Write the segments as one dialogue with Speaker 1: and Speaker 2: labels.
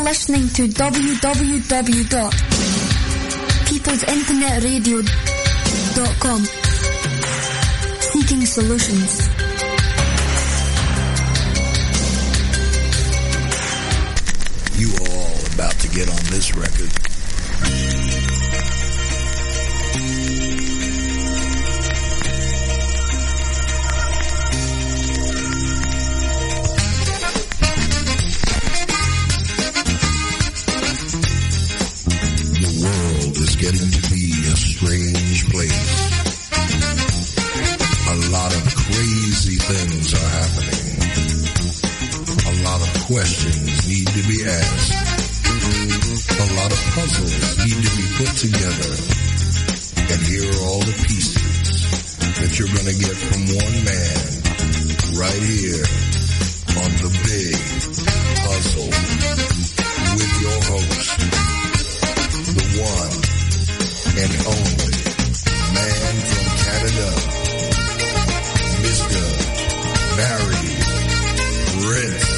Speaker 1: listening to www.peoplesinternetradio.com. Seeking solutions.
Speaker 2: You are all about to get on this record. The world is getting to be a strange place. A lot of crazy things are happening. A lot of questions need to be asked. A lot of puzzles need to be put together. And here are all the pieces that you're going to get from one man right here on The Big Puzzle with your host, the one and only man from Canada, Mr. Barry Prince.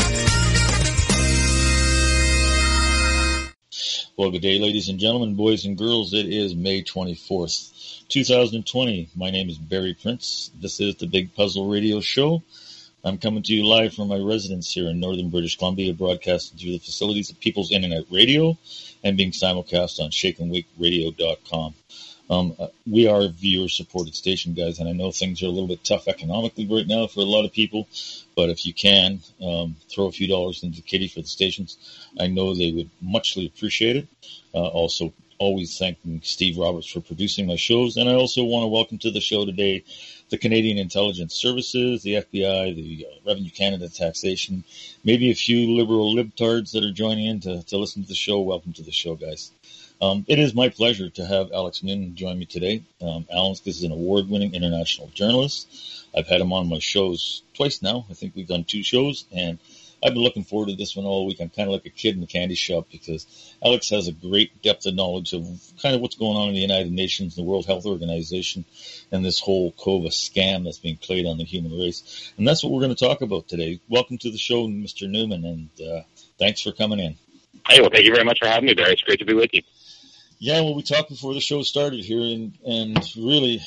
Speaker 3: Well, good day, ladies and gentlemen, boys and girls. It is May 24th, 2020. My name is Barry Prince. This is the Big Puzzle Radio Show. I'm coming to you live from my residence here in northern British Columbia, broadcasting through the facilities of People's Internet Radio and being simulcast on shakenweekradio.com. We are a viewer-supported station, guys, and I know things are a little bit tough economically right now for a lot of people, but if you can, throw a few dollars into the kitty for the stations, I know they would muchly appreciate it. Also, always thanking Steve Roberts for producing my shows, and I also want to welcome to the show today the Canadian Intelligence Services, the FBI, the Revenue Canada Taxation, maybe a few liberal libtards that are joining in to listen to the show. Welcome to the show, guys. It is my pleasure to have Alex Noonan join me today. Alex is an award-winning international journalist. I've had him on my shows twice now. I think we've done 2 shows, and I've been looking forward to this one all week. I'm kind of like a kid in the candy shop because Alex has a great depth of knowledge of kind of what's going on in the United Nations, the World Health Organization, and this whole COVID scam that's being played on the human race. And that's what we're going to talk about today. Welcome to the show, Mr. Newman, and thanks for coming in.
Speaker 4: Hey, well, thank you very much for having me, Barry. It's great to be with you.
Speaker 3: Yeah, well, we talked before the show started here, and really,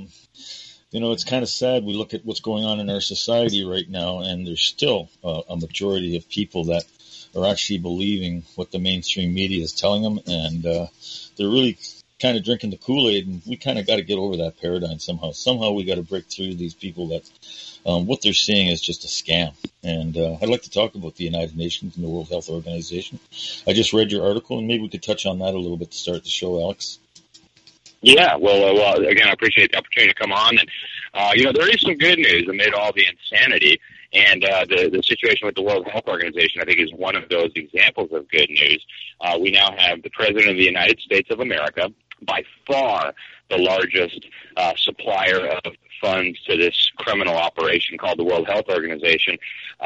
Speaker 3: it's kind of sad. We look at what's going on in our society right now, and there's still a majority of people that are actually believing what the mainstream media is telling them, and they're really kind of drinking the Kool-Aid, and we kind of got to get over that paradigm somehow. Somehow we got to break through these people that what they're seeing is just a scam. And I'd like to talk about the United Nations and the World Health Organization. I just read your article, and maybe we could touch on that a little bit to start the show, Alex.
Speaker 4: Yeah, well, again, I appreciate the opportunity to come on. And, there is some good news amid all the insanity. And the situation with the World Health Organization, I think, is one of those examples of good news. We now have the President of the United States of America, by far the largest supplier of funds to this criminal operation called the World Health Organization,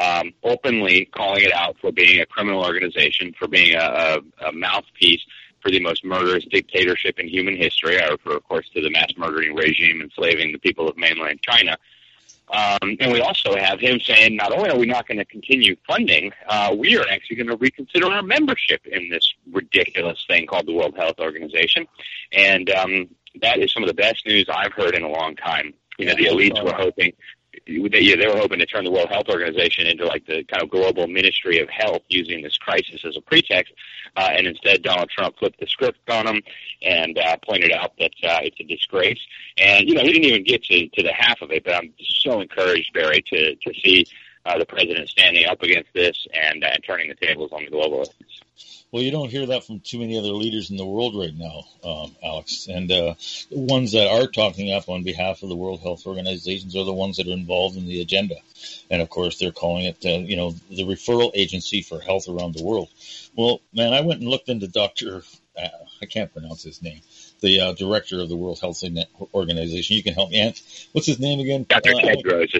Speaker 4: openly calling it out for being a criminal organization, for being a mouthpiece for the most murderous dictatorship in human history. I refer, of course, to the mass murdering regime enslaving the people of mainland China. And we also have him saying, not only are we not going to continue funding, we are actually going to reconsider our membership in this ridiculous thing called the World Health Organization. And that is some of the best news I've heard in a long time. The elites were hoping, they were hoping to turn the World Health Organization into like the kind of global Ministry of Health, using this crisis as a pretext. And instead, Donald Trump flipped the script on him and pointed out that it's a disgrace. And, he didn't even get to the half of it, but I'm so encouraged, Barry, to see the president standing up against this and turning the tables on the globalists.
Speaker 3: Well, you don't hear that from too many other leaders in the world right now, Alex. And the ones that are talking up on behalf of the World Health Organizations are the ones that are involved in the agenda. And, of course, they're calling it, the referral agency for health around the world. Well, man, I went and looked into Dr. I can't pronounce his name, the director of the World Health Organization. You can help me. What's his name again?
Speaker 4: Dr. Tedros.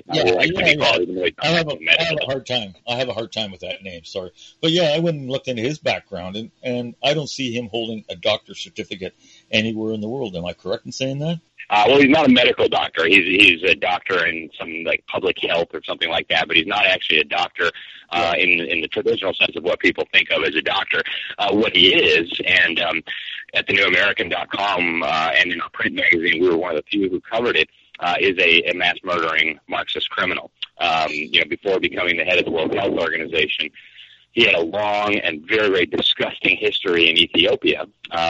Speaker 3: I have a hard time. I have a hard time with that name. Sorry, but yeah, I went and looked into his background, and I don't see him holding a doctor's certificate anywhere in the world. Am I correct in saying that?
Speaker 4: Well, he's not a medical doctor. He's a doctor in some like public health or something like that, but he's not actually a doctor in the traditional sense of what people think of as a doctor. What he is, and at thenewamerican.com and in our print magazine, we were one of the few who covered it, is a mass murdering Marxist criminal. Before becoming the head of the World Health Organization, he had a long and very, very disgusting history in Ethiopia.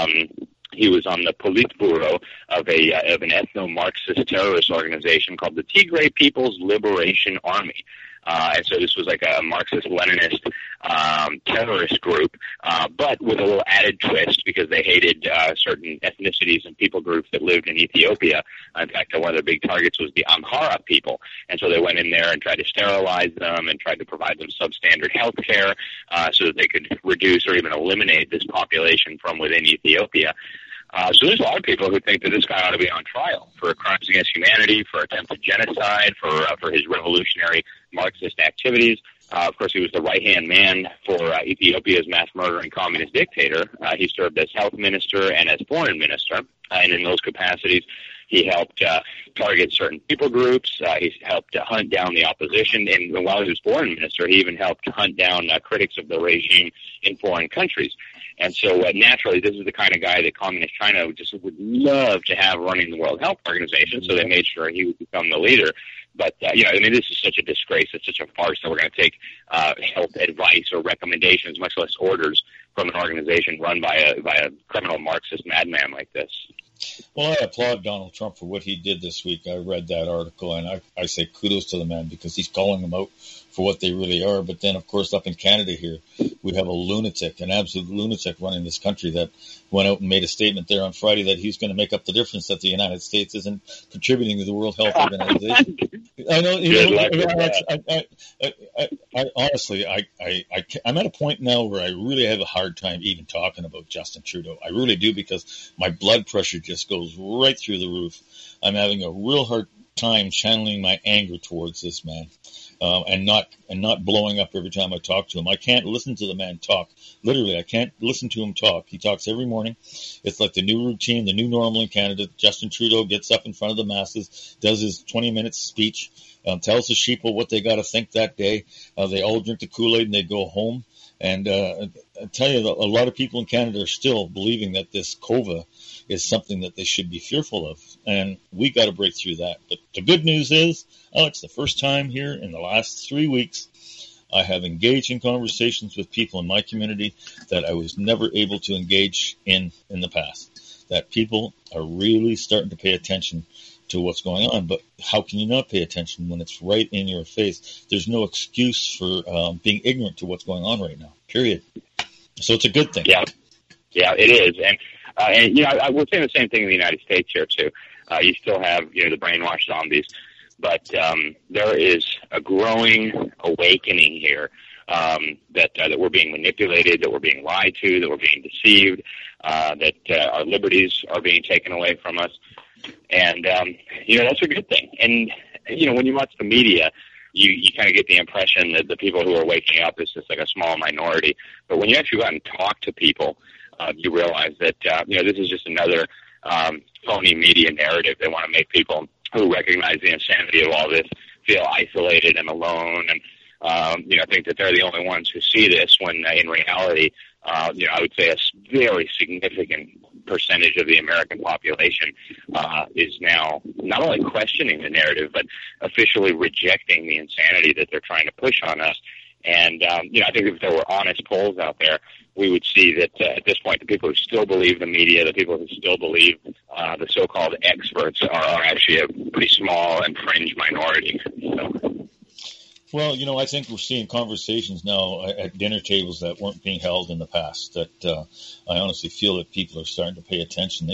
Speaker 4: He was on the Politburo of an ethno-Marxist terrorist organization called the Tigray People's Liberation Army. And so this was like a Marxist-Leninist terrorist group, but with a little added twist because they hated certain ethnicities and people groups that lived in Ethiopia. In fact, one of their big targets was the Amhara people. And so they went in there and tried to sterilize them and tried to provide them substandard health care so that they could reduce or even eliminate this population from within Ethiopia. So there's a lot of people who think that this guy ought to be on trial for crimes against humanity, for attempted genocide, for his revolutionary Marxist activities. Of course, he was the right-hand man for Ethiopia's mass-murdering communist dictator. He served as health minister and as foreign minister, and in those capacities, he helped target certain people groups. He helped hunt down the opposition, and while he was foreign minister, he even helped hunt down critics of the regime in foreign countries. And so naturally, this is the kind of guy that Communist China just would love to have running the World Health Organization, so they made sure he would become the leader. But, this is such a disgrace. It's such a farce that we're going to take health advice or recommendations, much less orders, from an organization run by a criminal Marxist madman like this.
Speaker 3: Well, I applaud Donald Trump for what he did this week. I read that article, and I say kudos to the man because he's calling them out for what they really are. But then, of course, up in Canada here, we have a lunatic, an absolute lunatic running this country that went out and made a statement there on Friday that he's going to make up the difference that the United States isn't contributing to the World Health Organization. I know, honestly, I'm at a point now where I really have a hard time even talking about Justin Trudeau. I really do, because my blood pressure just goes right through the roof. I'm having a real hard time channeling my anger towards this man. And not blowing up every time I talk to him. I can't listen to the man talk. Literally, I can't listen to him talk. He talks every morning. It's like the new routine, the new normal in Canada. Justin Trudeau gets up in front of the masses, does his 20-minute speech, tells the sheeple what they got to think that day. They all drink the Kool-Aid and they go home. And I tell you, a lot of people in Canada are still believing that this COVA is something that they should be fearful of. And we got to break through that. But the good news is, Alex, the first time here in the last 3 weeks, I have engaged in conversations with people in my community that I was never able to engage in the past. That people are really starting to pay attention to what's going on. But how can you not pay attention when it's right in your face? There's no excuse for being ignorant to what's going on right now, period. So it's a good thing.
Speaker 4: Yeah, it is. And I would say the same thing in the United States here, too. You still have, the brainwashed zombies. But there is a growing awakening here that we're being manipulated, that we're being lied to, that we're being deceived, that our liberties are being taken away from us. And, that's a good thing. And, when you watch the media, you kind of get the impression that the people who are waking up is just like a small minority. But when you actually go out and talk to people, you realize that, this is just another phony media narrative. They want to make people who recognize the insanity of all this feel isolated and alone, and think that they're the only ones who see this, when in reality, I would say a very significant percentage of the American population is now not only questioning the narrative, but officially rejecting the insanity that they're trying to push on us. And, I think if there were honest polls out there, we would see that at this point, the people who still believe the media, the people who still believe the so-called experts are actually a pretty small and fringe minority. So.
Speaker 3: Well, I think we're seeing conversations now at dinner tables that weren't being held in the past, that I honestly feel that people are starting to pay attention.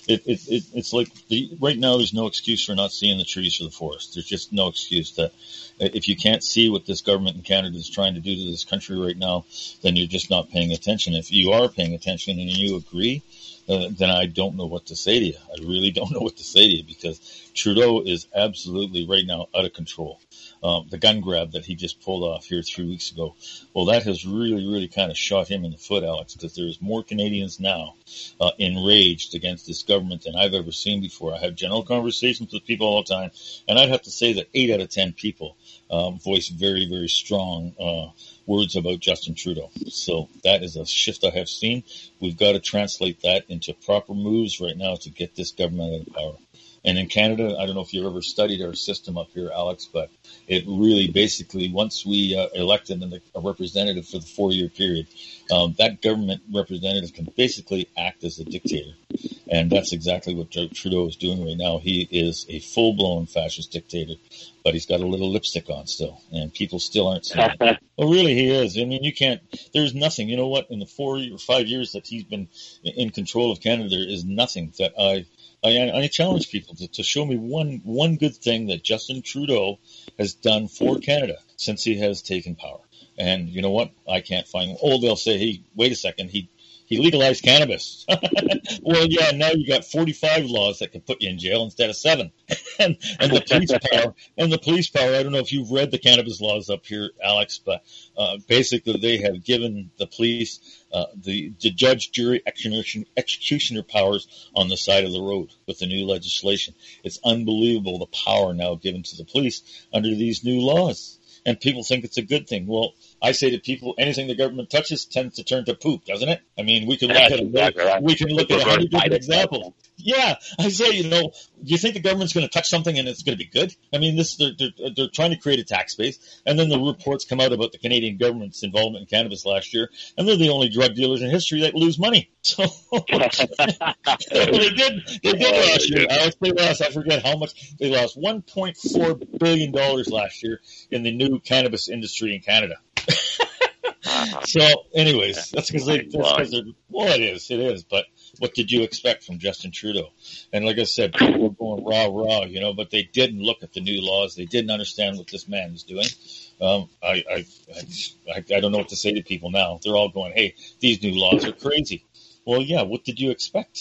Speaker 3: It's like right now there's no excuse for not seeing the trees for the forest. There's just no excuse that If you can't see what this government in Canada is trying to do to this country right now, then you're just not paying attention. If you are paying attention and you agree, then I don't know what to say to you. I really don't know what to say to you, because Trudeau is absolutely right now out of control. The gun grab that he just pulled off here 3 weeks ago, well, that has really kind of shot him in the foot, Alex, because there's more Canadians now enraged against this government than I've ever seen before. I have general conversations with people all the time, and I'd have to say that 8 out of 10 people voice very strong words about Justin Trudeau. So that is a shift I have seen. We've got to translate that into proper moves right now to get this government out of power. And in Canada, I don't know if you've ever studied our system up here, Alex, but it really basically, once we elected a representative for the 4-year period, that government representative can basically act as a dictator. And that's exactly what Trudeau is doing right now. He is a full-blown fascist dictator, but he's got a little lipstick on still, and people still aren't seeing it. Well, really, he is. I mean, you can't, there's nothing, you know what, in the 4 or 5 years that he's been in control of Canada, there is nothing that I challenge people to show me one good thing that Justin Trudeau has done for Canada since he has taken power. And you know what? I can't find. Oh, they'll say, hey, wait a second, he legalized cannabis. Well, yeah, now you got 45 laws that can put you in jail instead of 7. and the police power, I don't know if you've read the cannabis laws up here, Alex, but basically they have given the police the judge, jury, executioner powers on the side of the road with the new legislation. It's unbelievable the power now given to the police under these new laws. And people think it's a good thing. Well, I say to people, anything the government touches tends to turn to poop, doesn't it? I mean, we can look at right. We can look at 100 different examples. Yeah, I say, do you think the government's going to touch something and it's going to be good? I mean, they're trying to create a tax base, and then the reports come out about the Canadian government's involvement in cannabis last year, and they're the only drug dealers in history that lose money. So they did last year. They lost, I forget how much, they lost $1.4 billion last year in the new cannabis industry in Canada. So, anyways, that's because it is. But what did you expect from Justin Trudeau? And like I said, people were going rah, but they didn't look at the new laws. They didn't understand what this man is doing. I don't know what to say to people now. They're all going, hey, these new laws are crazy. Well, yeah, what did you expect?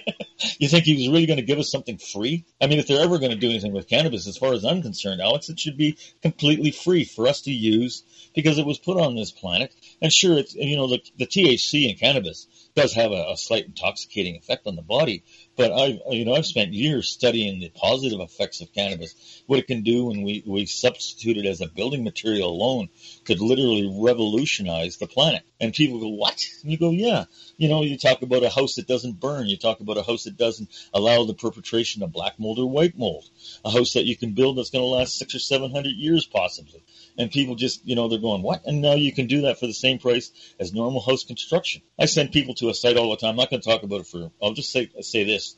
Speaker 3: You think he was really going to give us something free? I mean, if they're ever going to do anything with cannabis, as far as I'm concerned, Alex, it should be completely free for us to use because it was put on this planet. And sure, it's, the THC in cannabis does have a slight intoxicating effect on the body. But I've spent years studying the positive effects of cannabis, what it can do when we substitute it as a building material alone could literally revolutionize the planet. And people go, what? And you go, yeah. You talk about a house that doesn't burn. You talk about a house that doesn't allow the perpetration of black mold or white mold. A house that you can build that's going to last 600 or 700 years possibly. And people just, they're going, what? And now you can do that for the same price as normal house construction. I send people to a site all the time. I'm not going to talk about it I'll just say this.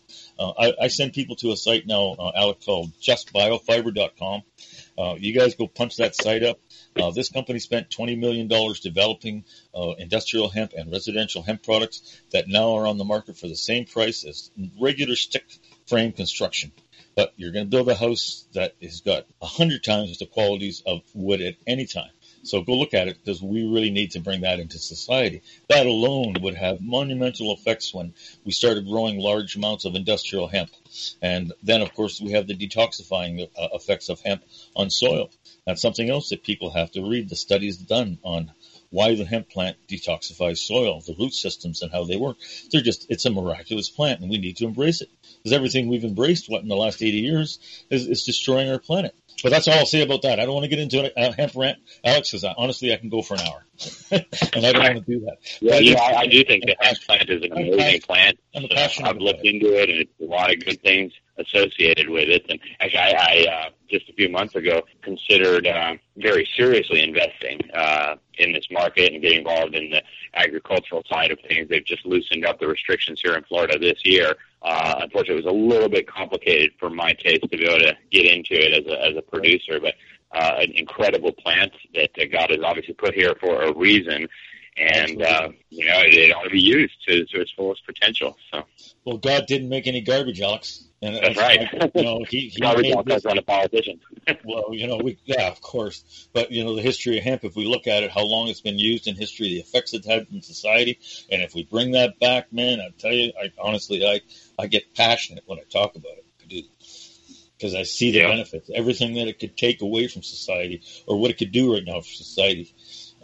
Speaker 3: I send people to a site now, Alex, called justbiofiber.com. You guys go punch that site up. This company spent $20 million developing industrial hemp and residential hemp products that now are on the market for the same price as regular stick frame construction. But you're going to build a house that has got 100 times the qualities of wood at any time. So go look at it because we really need to bring that into society. That alone would have monumental effects when we started growing large amounts of industrial hemp. And then, of course, we have the detoxifying effects of hemp on soil. That's something else that people have to read, the studies done on why the hemp plant detoxifies soil, the root systems and how they work. It's a miraculous plant, and we need to embrace it. Because everything we've embraced, in the last 80 years, is destroying our planet. But that's all I'll say about that. I don't want to get into a hemp rant, Alex, because honestly, I can go for an hour. And I don't want to do that.
Speaker 4: Yeah, I do think the hemp plant is an amazing plant. I've looked into it, and it's a lot of good things associated with it. And actually, I just a few months ago considered very seriously investing in this market and getting involved in the agricultural side of things. They've just loosened up the restrictions here in Florida this year. Unfortunately, it was a little bit complicated for my taste to be able to get into it as a producer, but an incredible plant that God has obviously put here for a reason. And, it ought to be used to its fullest potential. So.
Speaker 3: Well, God didn't make any garbage, Alex. And
Speaker 4: that's right.
Speaker 3: He
Speaker 4: garbage all comes on a politician.
Speaker 3: Well, of course. But, the history of hemp, if we look at it, how long it's been used in history, the effects it's had in society, and if we bring that back, man, I tell you, I get passionate when I talk about it. I do. Because I see the benefits, everything that it could take away from society, or what it could do right now for society.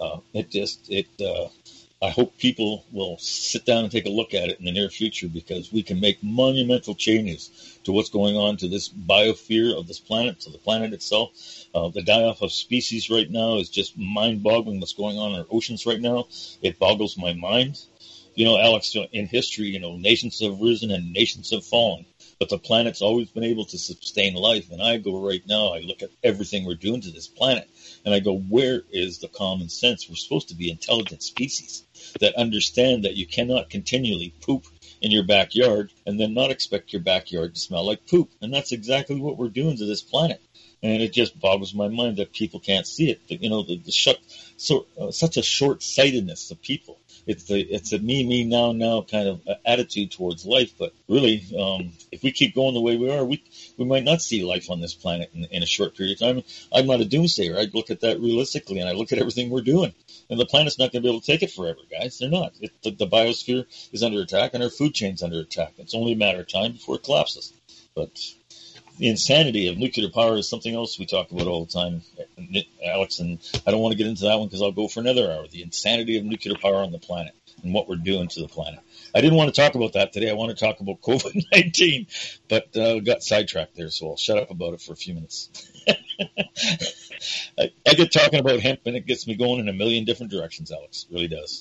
Speaker 3: I hope people will sit down and take a look at it in the near future, because we can make monumental changes to what's going on to this biosphere of this planet, to the planet itself. The die-off of species right now is just mind-boggling. What's going on in our oceans right now, it boggles my mind. Alex, in history, nations have risen and nations have fallen, but the planet's always been able to sustain life. And I go right now, I look at everything we're doing to this planet, and I go, where is the common sense? We're supposed to be intelligent species that understand that you cannot continually poop in your backyard and then not expect your backyard to smell like poop. And that's exactly what we're doing to this planet. And it just boggles my mind that people can't see it. Such a short-sightedness of people. It's a me, now kind of attitude towards life. But really, if we keep going the way we are, we might not see life on this planet in a short period of time. I'm not a doomsayer. I look at that realistically, and I look at everything we're doing. And the planet's not going to be able to take it forever, guys. They're not. The biosphere is under attack, and our food chain's under attack. It's only a matter of time before it collapses. But the insanity of nuclear power is something else we talk about all the time, Alex, and I don't want to get into that one because I'll go for another hour. The insanity of nuclear power on the planet and what we're doing to the planet. I didn't want to talk about that today. I want to talk about COVID-19, but got sidetracked there, so I'll shut up about it for a few minutes. I get talking about hemp, and it gets me going in a million different directions, Alex. It really does.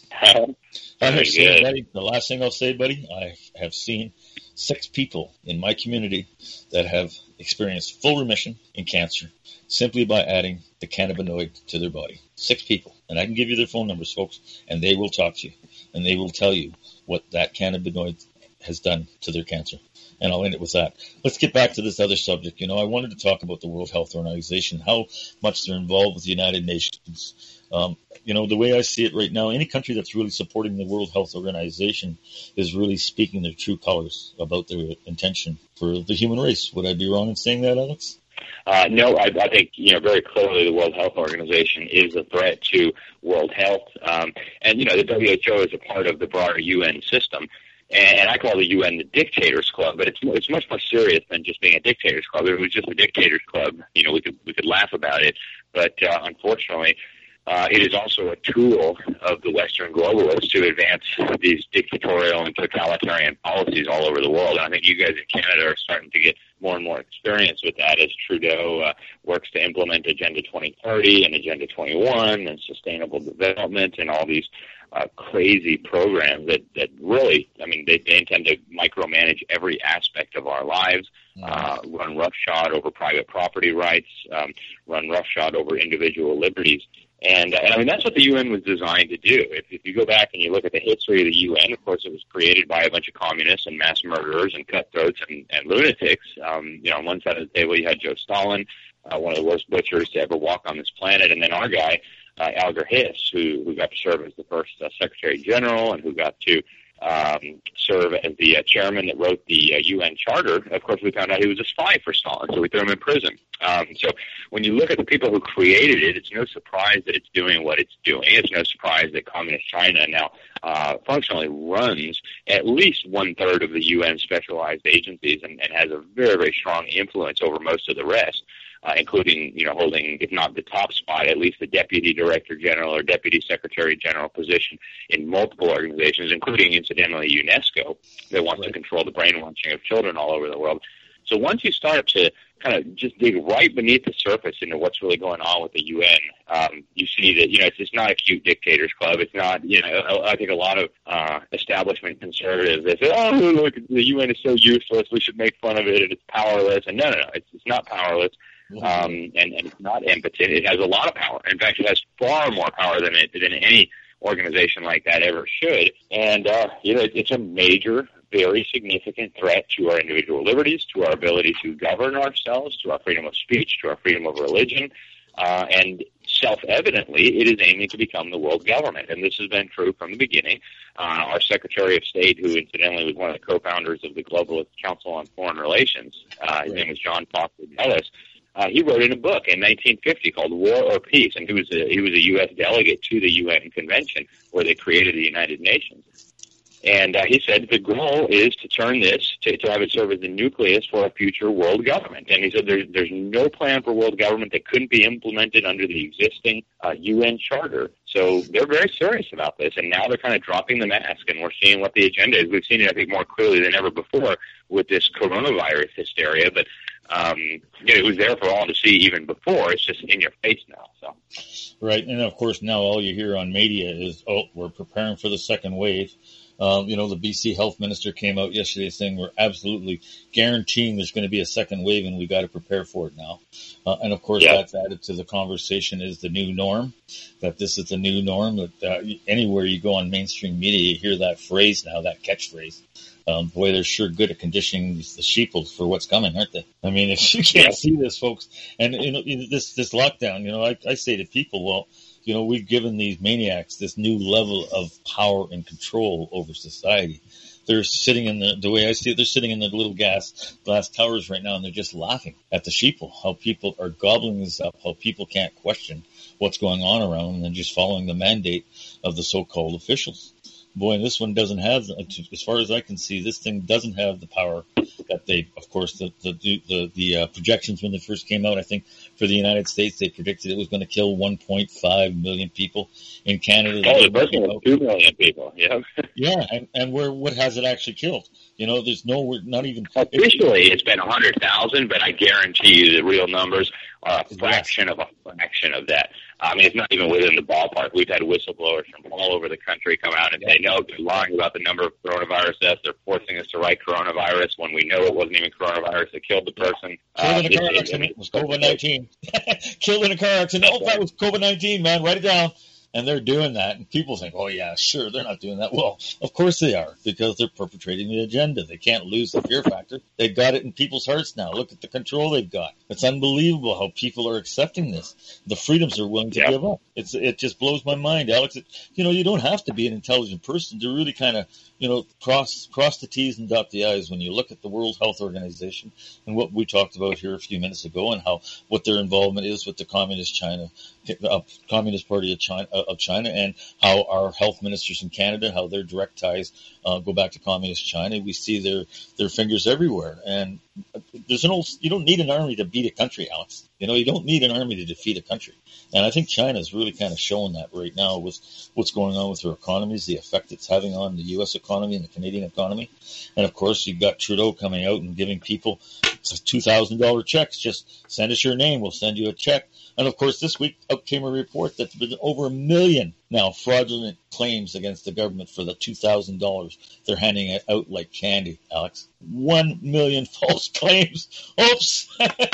Speaker 3: The last thing I'll say, buddy, I have seen 6 people in my community that have experienced full remission in cancer simply by adding the cannabinoid to their body. 6 people. And I can give you their phone numbers, folks, and they will talk to you, and they will tell you what that cannabinoid has done to their cancer. And I'll end it with that. Let's get back to this other subject. I wanted to talk about the World Health Organization, how much they're involved with the United Nations. The way I see it right now, any country that's really supporting the World Health Organization is really speaking their true colors about their intention for the human race. Would I be wrong in saying that, Alex?
Speaker 4: No, I think, very clearly the World Health Organization is a threat to world health. And the WHO is a part of the broader UN system. And I call the UN the Dictators Club, but it's much more serious than just being a Dictators Club. If it was just a Dictators Club, we could laugh about it. But unfortunately, it is also a tool of the Western globalists to advance these dictatorial and totalitarian policies all over the world. And I think you guys in Canada are starting to get more and more experience with that as Trudeau works to implement Agenda 2030 and Agenda 21 and sustainable development and all these crazy programs that really, they intend to micromanage every aspect of our lives, run roughshod over private property rights, run roughshod over individual liberties. And that's what the UN was designed to do. If you go back and you look at the history of the UN, of course, it was created by a bunch of communists and mass murderers and cutthroats and lunatics. On one side of the table, you had Joe Stalin, one of the worst butchers to ever walk on this planet, and then our guy, Alger Hiss, who got to serve as the first Secretary General and who got to serve as the chairman that wrote the UN Charter. Of course, we found out he was a spy for Stalin, so we threw him in prison. So when you look at the people who created it, it's no surprise that it's doing what it's doing. It's no surprise that Communist China now functionally runs at least 1/3 of the UN specialized agencies and has a very, very strong influence over most of the rest. Including, holding, if not the top spot, at least the Deputy Director General or Deputy Secretary General position in multiple organizations, including, incidentally, UNESCO, that wants to control the brainwashing of children all over the world. So once you start to kind of just dig right beneath the surface into what's really going on with the UN, you see that, it's not a cute dictators club. It's not, I think a lot of establishment conservatives, they say, oh, look, the UN is so useless, we should make fun of it, and it's powerless. And no, it's not powerless. And it's not impotent. It has a lot of power. In fact, it has far more power than any organization like that ever should. And, it's a major, very significant threat to our individual liberties, to our ability to govern ourselves, to our freedom of speech, to our freedom of religion. And self-evidently, it is aiming to become the world government. And this has been true from the beginning. Our Secretary of State, who incidentally was one of the co-founders of the Globalist Council on Foreign Relations, his name was John Foster Dulles, he wrote in a book in 1950 called War or Peace, and he was a U.S. delegate to the UN convention where they created the United Nations. And he said the goal is to turn this, to have it serve as the nucleus for a future world government. And he said there's no plan for world government that couldn't be implemented under the existing UN charter. So they're very serious about this, and now they're kind of dropping the mask, and we're seeing what the agenda is. We've seen it, I think, more clearly than ever before with this coronavirus hysteria, but it was there for all to see even before. It's just in your face now. So.
Speaker 3: Right, and of course now all you hear on media is, we're preparing for the second wave. The BC health minister came out yesterday saying we're absolutely guaranteeing there's going to be a second wave and we got to prepare for it now. And of course that's added to the conversation is the new norm, that this is the new norm, that anywhere you go on mainstream media, you hear that phrase now, that catchphrase. Boy, they're sure good at conditioning the sheeples for what's coming, aren't they? I mean, if you can't see this, folks, and this lockdown, I say to people, well, we've given these maniacs this new level of power and control over society. They're sitting in the way I see it, they're sitting in the little glass towers right now, and they're just laughing at the sheeple, how people are gobbling this up, how people can't question what's going on around and just following the mandate of the so-called officials. Boy, and this one doesn't have, as far as I can see, this thing doesn't have the power that they, of course, the projections when they first came out, I think for the United States, they predicted it was going to kill 1.5 million people. In Canada,
Speaker 4: it was 2 million people. Yeah.
Speaker 3: Yeah, and what has it actually killed? There's we're not even
Speaker 4: officially. It's been 100,000, but I guarantee you the real numbers are a fraction of that. I mean, it's not even within the ballpark. We've had whistleblowers from all over the country come out and say, no, they're lying about the number of coronavirus deaths. They're forcing us to write coronavirus when we know it wasn't even coronavirus that killed the person.
Speaker 3: Killed in a car accident. It was COVID-19. Killed in a car accident. Oh, that was COVID-19, man. Write it down. And they're doing that, and people think, oh, yeah, sure, they're not doing that. Well, of course they are, because they're perpetrating the agenda. They can't lose the fear factor. They've got it in people's hearts now. Look at the control they've got. It's unbelievable how people are accepting this. The freedoms they're willing to give up. It just blows my mind, Alex. You don't have to be an intelligent person to really kind of, cross the T's and dot the I's when you look at the World Health Organization and what we talked about here a few minutes ago, and what their involvement is with the Communist Party of China, and how our health ministers in Canada, how their direct ties go back to Communist China. We see their fingers everywhere, and you don't need an army to beat a country, Alex. You don't need an army to defeat a country. And I think China is really kind of showing that right now with what's going on with their economies, the effect it's having on the U.S. economy and the Canadian economy. And, of course, you've got Trudeau coming out and giving people $2,000 checks. Just send us your name. We'll send you a check. And, of course, this week out came a report that there's been over 1 million now fraudulent claims against the government for the $2,000 they're handing it out like candy, Alex. 1 million false claims. Oops.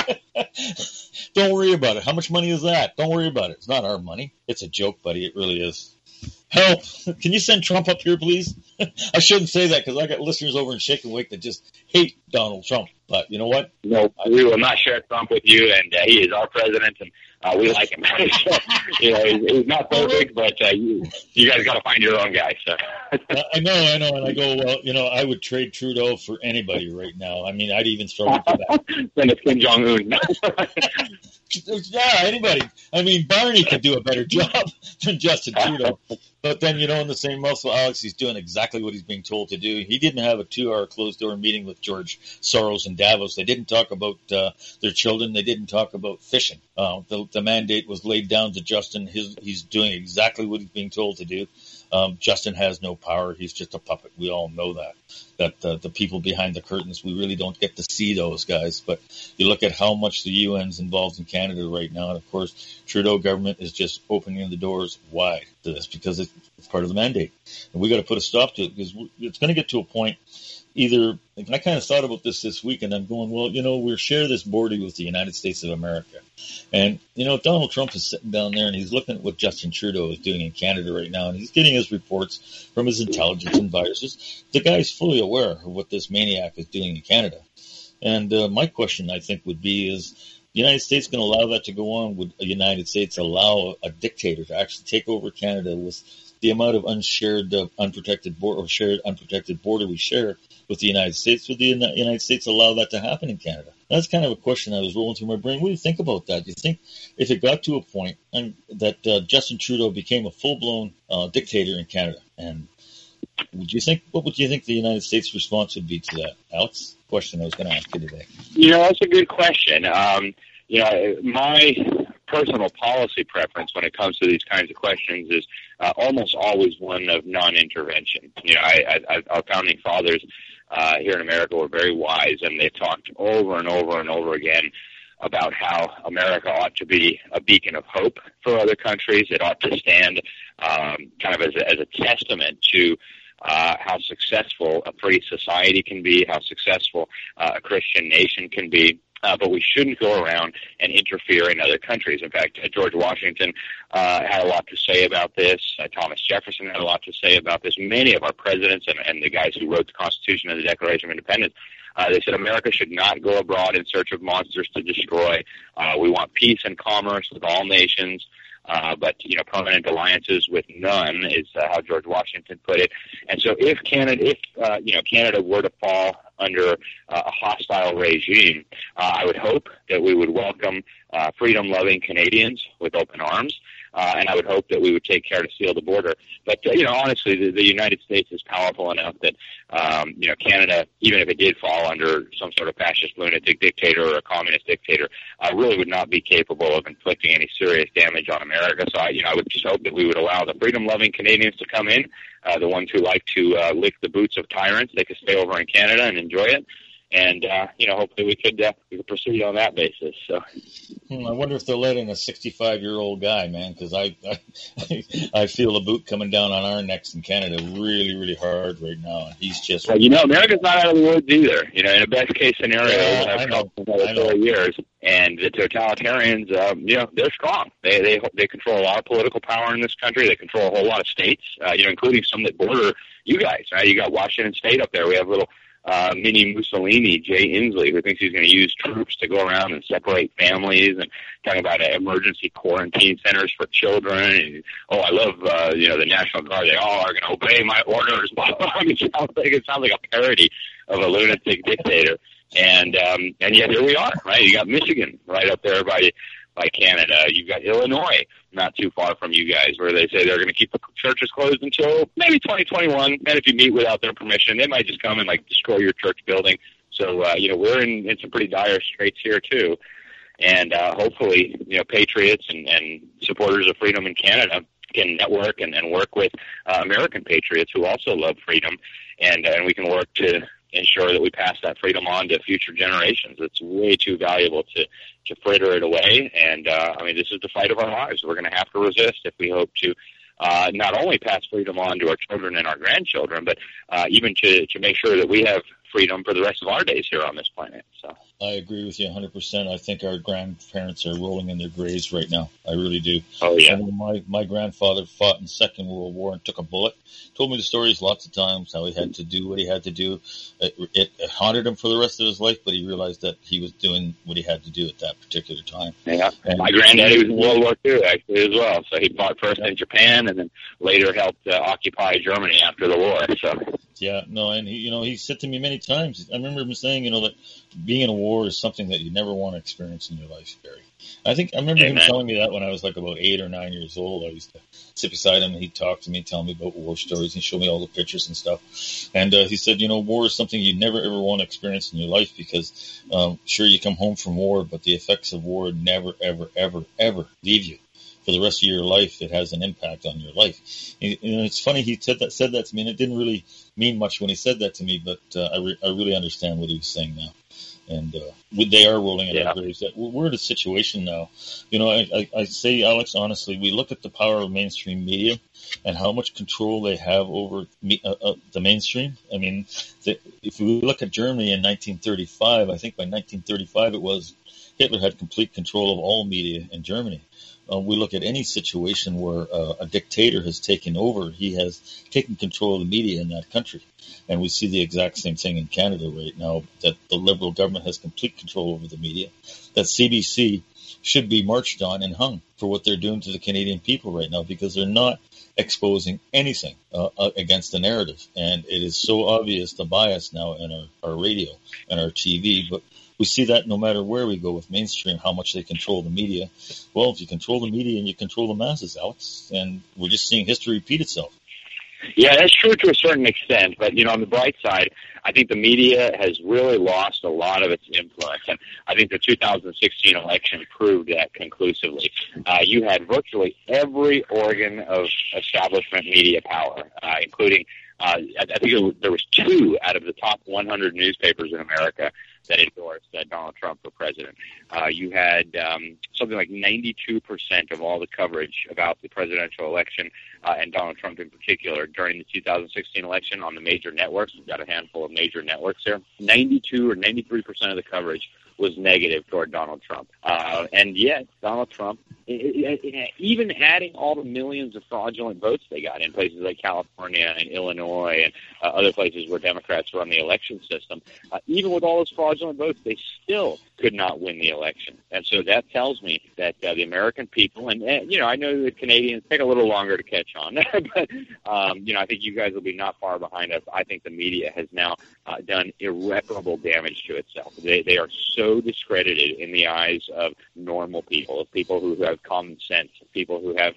Speaker 3: Don't worry about it. How much money is that? Don't worry about it. It's not our money. It's a joke, buddy. It really is. Help. Can you send Trump up here, please? I shouldn't say that because I got listeners over in Shake and Wake that just hate Donald Trump. But you know what?
Speaker 4: No, we will not share Trump with you, and he is our president, and we like him. So, he's not perfect, but you guys got to find your own guy. So.
Speaker 3: I know, and I go, well, I would trade Trudeau for anybody right now. I mean, I'd even struggle for that.
Speaker 4: Then it's Kim Jong-un.
Speaker 3: Yeah, anybody. I mean, Barney could do a better job than Justin Trudeau. But then, in the same muscle, Alex, he's doing exactly what he's being told to do. He didn't have a 2-hour closed-door meeting with George Soros in Davos. They didn't talk about their children. They didn't talk about fishing. The mandate was laid down to Justin. He's doing exactly what he's being told to do. Justin has no power. He's just a puppet. We all know that the people behind the curtains, we really don't get to see those guys. But you look at how much the UN's involved in Canada right now, and of course, Trudeau government is just opening the doors wide to this because it's part of the mandate. And we got to put a stop to it because it's going to get to a point. Either, I kind of thought about this week, and I'm going, well, we share this border with the United States of America. And, Donald Trump is sitting down there, and he's looking at what Justin Trudeau is doing in Canada right now, and he's getting his reports from his intelligence advisors. The guy's fully aware of what this maniac is doing in Canada. And my question, I think, would be is, the United States going to allow that to go on? Would the United States allow a dictator to actually take over Canada with the amount of unprotected border we share with the United States? Would the United States allow that to happen in Canada? That's kind of a question I was rolling through my brain. What do you think about that? Do you think if it got to a point that Justin Trudeau became a full-blown dictator in Canada, and what would you think the United States response would be to that? Alex, question I was going to ask you today.
Speaker 4: That's a good question. My personal policy preference when it comes to these kinds of questions is almost always one of non-intervention. Our founding fathers here in America were very wise, and they talked over and over and over again about how America ought to be a beacon of hope for other countries. It ought to stand kind of as a testament to how successful a free society can be, how successful a Christian nation can be. But we shouldn't go around and interfere in other countries. In fact, George Washington had a lot to say about this. Thomas Jefferson had a lot to say about this. Many of our presidents and the guys who wrote the Constitution and the Declaration of Independence, they said America should not go abroad in search of monsters to destroy. We want peace and commerce with all nations. But permanent alliances with none is how George Washington put it. And so, if Canada were to fall under a hostile regime, I would hope that we would welcome freedom-loving Canadians with open arms, and I would hope that we would take care to seal the border. But honestly, the United States is powerful enough that Canada, even if it did fall under some sort of fascist lunatic dictator or a communist dictator, really would not be capable of inflicting any serious damage on America. So I would just hope that we would allow the freedom-loving Canadians to come in, the ones who like to lick the boots of tyrants. They could stay over in Canada and enjoy it. And, hopefully we could proceed on that basis. So,
Speaker 3: I wonder if they're letting a 65-year-old guy, man, because I feel a boot coming down on our necks in Canada really, really hard right now. And he's just...
Speaker 4: Well, America's not out of the woods either. In a best-case scenario, we'll have another 4 years. And the totalitarians, they're strong. They control a lot of political power in this country. They control a whole lot of states, including some that border you guys, right? You got Washington State up there. We have little... mini Mussolini, Jay Inslee, who thinks he's going to use troops to go around and separate families, and talking about emergency quarantine centers for children. And, I love, the National Guard. They all are going to obey my orders. It sounds like a parody of a lunatic dictator. And yet here we are, right? You got Michigan right up there by Canada. You've got Illinois not too far from you guys, where they say they're going to keep the churches closed until maybe 2021. And if you meet without their permission, they might just come and destroy your church building. So, we're in some pretty dire straits here too. And hopefully, patriots and supporters of freedom in Canada can network and work with American patriots who also love freedom, and we can work to ensure that we pass that freedom on to future generations. It's way too valuable to fritter it away. And, this is the fight of our lives. We're going to have to resist if we hope to not only pass freedom on to our children and our grandchildren, but even to make sure that we have freedom for the rest of our days here on this planet. So
Speaker 3: I agree with you 100%. I think our grandparents are rolling in their graves right now. I really do.
Speaker 4: Oh, yeah.
Speaker 3: My grandfather fought in the Second World War and took a bullet. Told me the stories lots of times, how he had to do what he had to do. It haunted him for the rest of his life, but he realized that he was doing what he had to do at that particular time.
Speaker 4: Yeah. And my granddaddy was in World War II, actually, as well. So he fought first in Japan and then later helped occupy Germany after the war. So.
Speaker 3: Yeah, no, and he said to me many times, I remember him saying, that being in a war is something that you never want to experience in your life, Barry. I remember him telling me that when I was about 8 or 9 years old. I used to sit beside him and he'd talk to me, tell me about war stories. He'd show me all the pictures and stuff. And he said, war is something you never ever want to experience in your life because sure, you come home from war, but the effects of war never, ever, ever, ever leave you. For the rest of your life, it has an impact on your life. It's funny he said that to me, and it didn't really mean much when he said that to me, but I really understand what he was saying now. And they are rolling in our graves. We're in a situation now. I say, Alex, honestly, we look at the power of mainstream media and how much control they have over the mainstream. I mean, if we look at Germany in 1935, I think by 1935 Hitler had complete control of all media in Germany. we look at any situation where a dictator has taken over, he has taken control of the media in that country. And we see the exact same thing in Canada right now, that the Liberal government has complete control over the media, that CBC should be marched on and hung for what they're doing to the Canadian people right now, because they're not exposing anything against the narrative. And it is so obvious the bias now in our radio and our TV, but we see that no matter where we go with mainstream, how much they control the media. Well, if you control the media and you control the masses, Alex, and we're just seeing history repeat itself.
Speaker 4: Yeah, that's true to a certain extent. But, on the bright side, I think the media has really lost a lot of its influence. And I think the 2016 election proved that conclusively. You had virtually every organ of establishment media power, including I think there was 2 out of the top 100 newspapers in America that endorsed Donald Trump for president. You had something like 92% of all the coverage about the presidential election and Donald Trump in particular during the 2016 election on the major networks. We've got a handful of major networks here. 92 or 93% of the coverage was negative toward Donald Trump. And yet, Donald Trump, even adding all the millions of fraudulent votes they got in places like California and Illinois and other places where Democrats run the election system, even with all those fraudulent votes, they still could not win the election. And so that tells me that the American people, and I know the Canadians take a little longer to catch on, but, I think you guys will be not far behind us. I think the media has now done irreparable damage to itself. They are so discredited in the eyes of normal people, of people who have common sense, of people who have,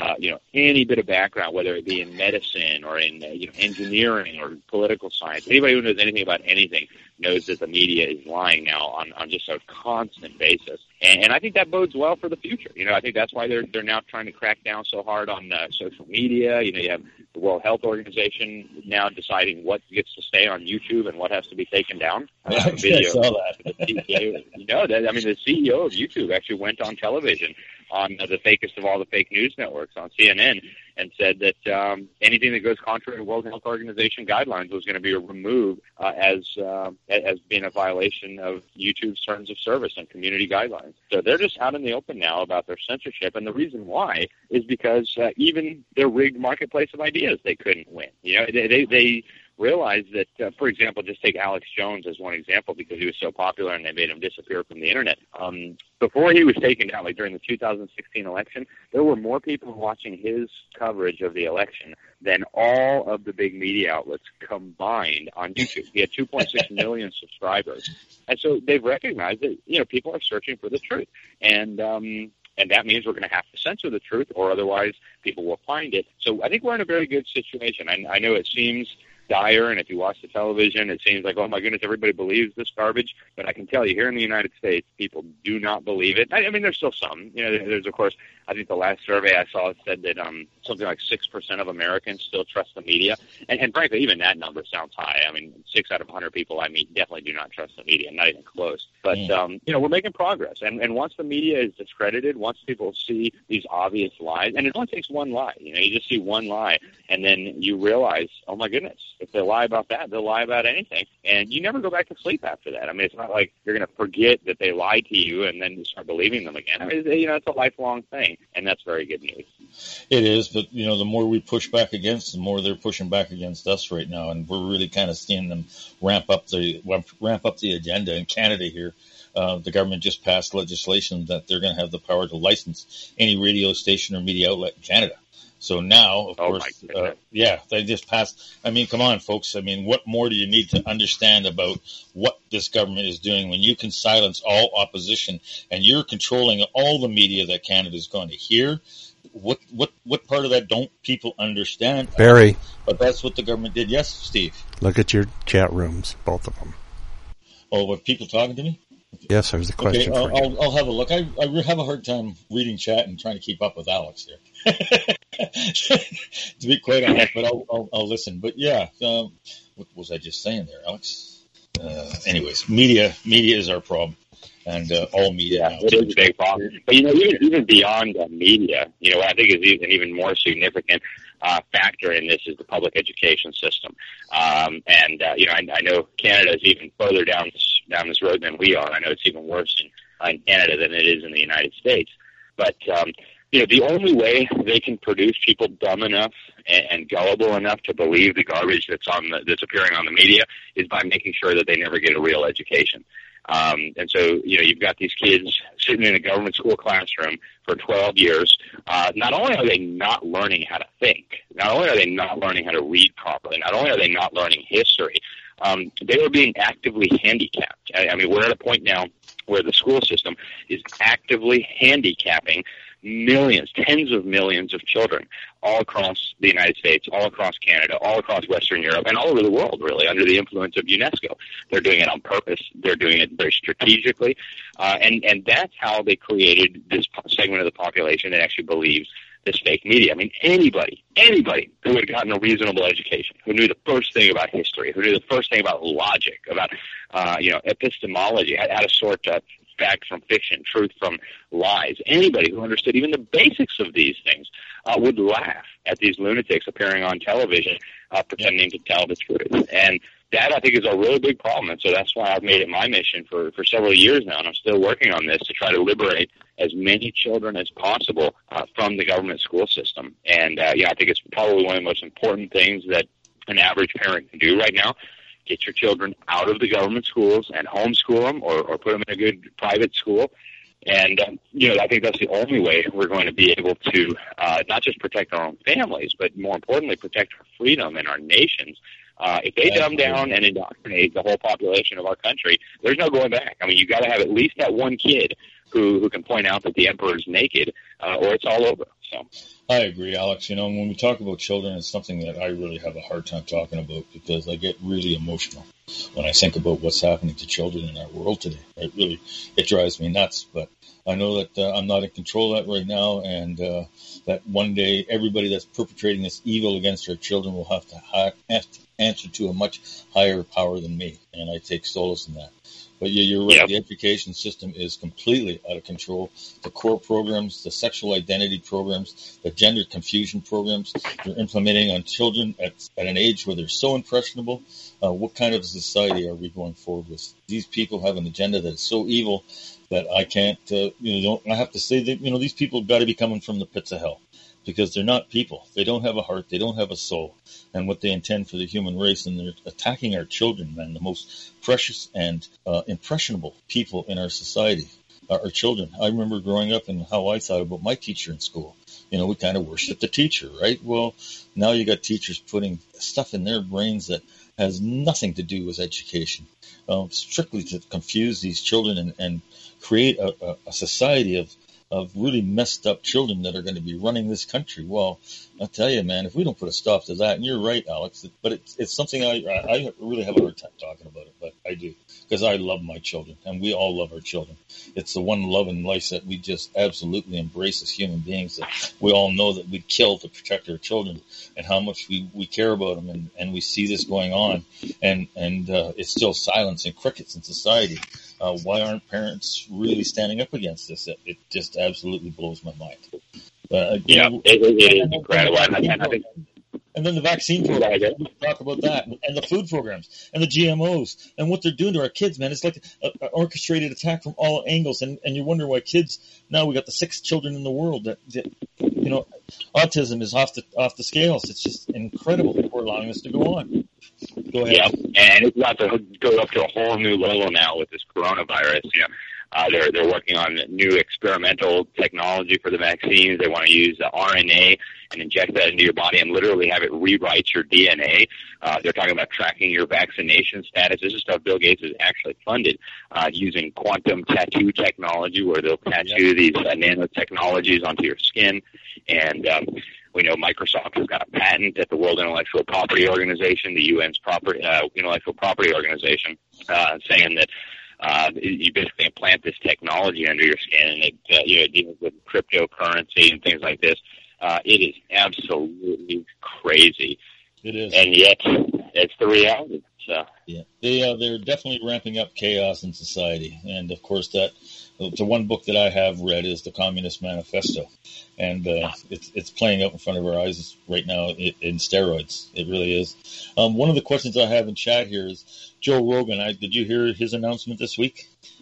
Speaker 4: any bit of background, whether it be in medicine or in engineering or political science. Anybody who knows anything about anything knows that the media is lying now on just a constant basis. And I think that bodes well for the future. I think that's why they're now trying to crack down so hard on social media. You have the World Health Organization now deciding what gets to stay on YouTube and what has to be taken down.
Speaker 3: I saw that.
Speaker 4: The CEO of YouTube actually went on television on the fakest of all the fake news networks on CNN and said that anything that goes contrary to World Health Organization guidelines was going to be removed as being a violation of YouTube's terms of service and community guidelines. So they're just out in the open now about their censorship, and the reason why is because even their rigged marketplace of ideas they couldn't win. They realized that, for example, just take Alex Jones as one example because he was so popular and they made him disappear from the internet. Before he was taken down, like during the 2016 election, there were more people watching his coverage of the election than all of the big media outlets combined on YouTube. He had 2.6 million subscribers. And so they've recognized that, people are searching for the truth. And that means we're going to have to censor the truth, or otherwise people will find it. So I think we're in a very good situation. I know it seems dire, and if you watch the television, it seems like, oh my goodness, everybody believes this garbage. But I can tell you, here in the United States, people do not believe it. I mean, there's still some. There's, of course, I think the last survey I saw said that something like 6% of Americans still trust the media. And frankly, even that number sounds high. I mean, 6 out of 100 people I meet definitely do not trust the media, not even close. But, we're making progress. And once the media is discredited, once people see these obvious lies, and it only takes one lie. You just see one lie, and then you realize, oh my goodness, if they lie about that, they'll lie about anything. And you never go back to sleep after that. I mean, it's not like you're going to forget that they lied to you and then you start believing them again. I mean, it's a lifelong thing, and that's very good news.
Speaker 3: It is, but, the more we push back against, the more they're pushing back against us right now, and we're really kind of seeing them ramp up the agenda. In Canada here, the government just passed legislation that they're going to have the power to license any radio station or media outlet in Canada. So now, of course, they just passed. I mean, come on, folks. I mean, what more do you need to understand about what this government is doing when you can silence all opposition and you're controlling all the media that Canada is going to hear? What part of that don't people understand?
Speaker 5: Barry.
Speaker 3: But that's what the government did. Yes, Steve.
Speaker 5: Look at your chat rooms, both of them.
Speaker 3: Oh, were people talking to me?
Speaker 5: Yes, there's a question for you.
Speaker 3: I'll have a look. I have a hard time reading chat and trying to keep up with Alex here. To be quite honest, but I'll listen. But yeah, what was I just saying there, Alex? Anyways, media is our problem, and all media.
Speaker 4: It is a big problem. But even beyond media, what I think is an even more significant factor in this is the public education system. I know Canada is even further down this road than we are. I know it's even worse in Canada than it is in the United States. But the only way they can produce people dumb enough and gullible enough to believe the garbage that's appearing on the media is by making sure that they never get a real education. And so, you've got these kids sitting in a government school classroom for 12 years. Not only are they not learning how to think, not only are they not learning how to read properly, not only are they not learning history, they are being actively handicapped. I mean, we're at a point now where the school system is actively handicapping millions, tens of millions of children all across the United States, all across Canada, all across Western Europe, and all over the world, really, under the influence of UNESCO. They're doing it on purpose. They're doing it very strategically. And that's how they created this segment of the population that actually believes this fake media. I mean, anybody who had gotten a reasonable education, who knew the first thing about history, who knew the first thing about logic, about, epistemology, how to sort fact from fiction, truth from lies. Anybody who understood even the basics of these things would laugh at these lunatics appearing on television pretending to tell the truth. And that, I think, is a really big problem. And so that's why I've made it my mission for several years now, and I'm still working on this to try to liberate as many children as possible from the government school system. And, I think it's probably one of the most important things that an average parent can do right now. Get your children out of the government schools and homeschool them or put them in a good private school. And, I think that's the only way we're going to be able to not just protect our own families, but more importantly, protect our freedom and our nations. If they dumb down and indoctrinate the whole population of our country, there's no going back. I mean, you got to have at least that one kid who can point out that the emperor's naked, or it's all over. So
Speaker 3: I agree, Alex. When we talk about children, it's something that I really have a hard time talking about because I get really emotional when I think about what's happening to children in our world today. It drives me nuts. But I know that I'm not in control of that right now, and that one day everybody that's perpetrating this evil against our children will have to answer to a much higher power than me, and I take solace in that. But you're right. Yep. The education system is completely out of control. The core programs, the sexual identity programs, the gender confusion programs they're implementing on children at an age where they're so impressionable. What kind of society are we going forward with? These people have an agenda that is so evil that I can't, I have to say that, these people have got to be coming from the pits of hell because they're not people. They don't have a heart. They don't have a soul. And what they intend for the human race, and they're attacking our children, man, the most precious and impressionable people in our society, our children. I remember growing up and how I thought about my teacher in school. We kind of worship the teacher, right? Well, now you got teachers putting stuff in their brains that has nothing to do with education, strictly to confuse these children and create a society of really messed up children that are going to be running this country. Well, I'll tell you, man, if we don't put a stop to that, and you're right, Alex, but it's something I really have a hard time talking about it, but I do, because I love my children, and we all love our children. It's the one love in life that we just absolutely embrace as human beings, that we all know that we'd kill to protect our children, and how much we care about them, and we see this going on, and it's still silence and crickets in society. Why aren't parents really standing up against this? It just absolutely blows my mind.
Speaker 4: It is incredible.
Speaker 3: And then the vaccine program, we talk about that, and the food programs, and the GMOs, and what they're doing to our kids, man. It's like an orchestrated attack from all angles, and you wonder why kids, now we got the 6 children in the world that autism is off the scales. It's just incredible that we're allowing this to go on. Go ahead.
Speaker 4: Yeah, and it's about to go up to a whole new level now with this coronavirus. They're working on new experimental technology for the vaccines. They want to use RNA and inject that into your body and literally have it rewrite your DNA. They're talking about tracking your vaccination status. This is stuff Bill Gates has actually funded using quantum tattoo technology, where they'll tattoo these nanotechnologies onto your skin. And we know Microsoft has got a patent at the World Intellectual Property Organization, the UN's Intellectual Property Organization, saying that you basically implant this technology under your skin, and it deals with cryptocurrency and things like this. It is absolutely crazy.
Speaker 3: It is,
Speaker 4: and yet it's the reality. So
Speaker 3: yeah, they're definitely ramping up chaos in society, and of course the one book that I have read is the Communist Manifesto, and it's playing out in front of our eyes right now in steroids. It really is. One of the questions I have in chat here is Joe Rogan. Did you hear his announcement this week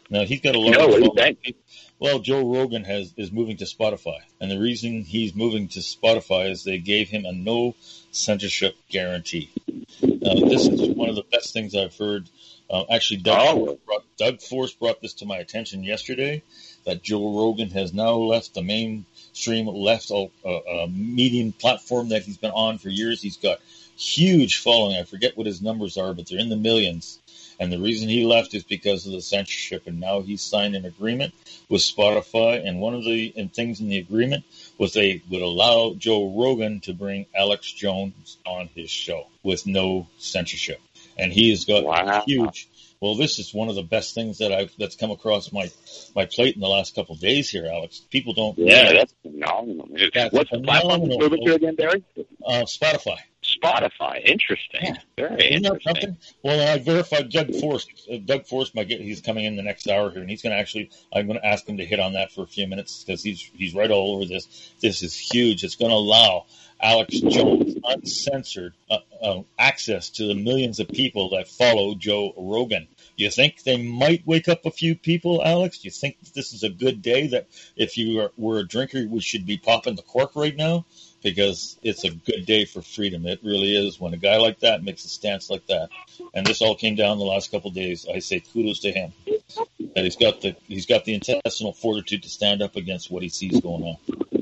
Speaker 3: Now, he's got a lot
Speaker 4: of... What do you think?
Speaker 3: Well, Joe Rogan is moving to Spotify. And the reason he's moving to Spotify is they gave him a no censorship guarantee. This is one of the best things I've heard. Actually, Doug Force brought this to my attention yesterday, that Joe Rogan has now left the mainstream, left a medium platform that he's been on for years. He's got huge following. I forget what his numbers are, but they're in the millions. And the reason he left is because of the censorship. And now he's signed an agreement with Spotify. And one of the things in the agreement was they would allow Joe Rogan to bring Alex Jones on his show with no censorship. And he has got huge. Well, this is one of the best things that's come across my plate in the last couple of days here, Alex. People don't.
Speaker 4: Yeah, that's phenomenal. What's the platform to again, Barry?
Speaker 3: Spotify.
Speaker 4: Spotify, interesting. Yeah. Very interesting.
Speaker 3: Well, I verified Doug Force. Doug Force, he's coming in the next hour here, and he's going to I'm going to ask him to hit on that for a few minutes because he's right all over this. This is huge. It's going to allow Alex Jones uncensored access to the millions of people that follow Joe Rogan. You think they might wake up a few people, Alex? Do you think this is a good day, that if you were a drinker, we should be popping the cork right now? Because it's a good day for freedom. It really is, when a guy like that makes a stance like that. And this all came down the last couple of days. I say kudos to him. That he's got the intestinal fortitude to stand up against what he sees going on.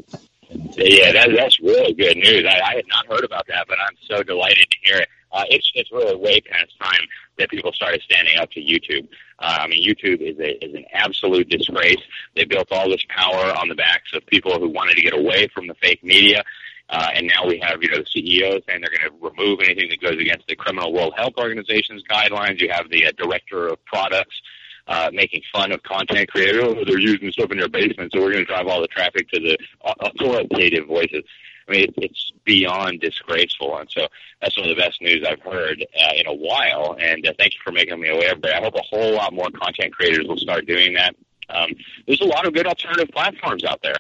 Speaker 4: Yeah, that's really good news. I had not heard about that, but I'm so delighted to hear it. It's really way past time that people started standing up to YouTube. YouTube is an absolute disgrace. They built all this power on the backs of people who wanted to get away from the fake media. And now we have, the CEO saying they're going to remove anything that goes against the Criminal World Health Organization's guidelines. You have the director of products making fun of content creators. Oh, they're using stuff in their basement, so we're going to drive all the traffic to the authoritative voices. It's beyond disgraceful, and so that's one of the best news I've heard in a while, and thank you for making me aware of it. I hope a whole lot more content creators will start doing that. There's a lot of good alternative platforms out there.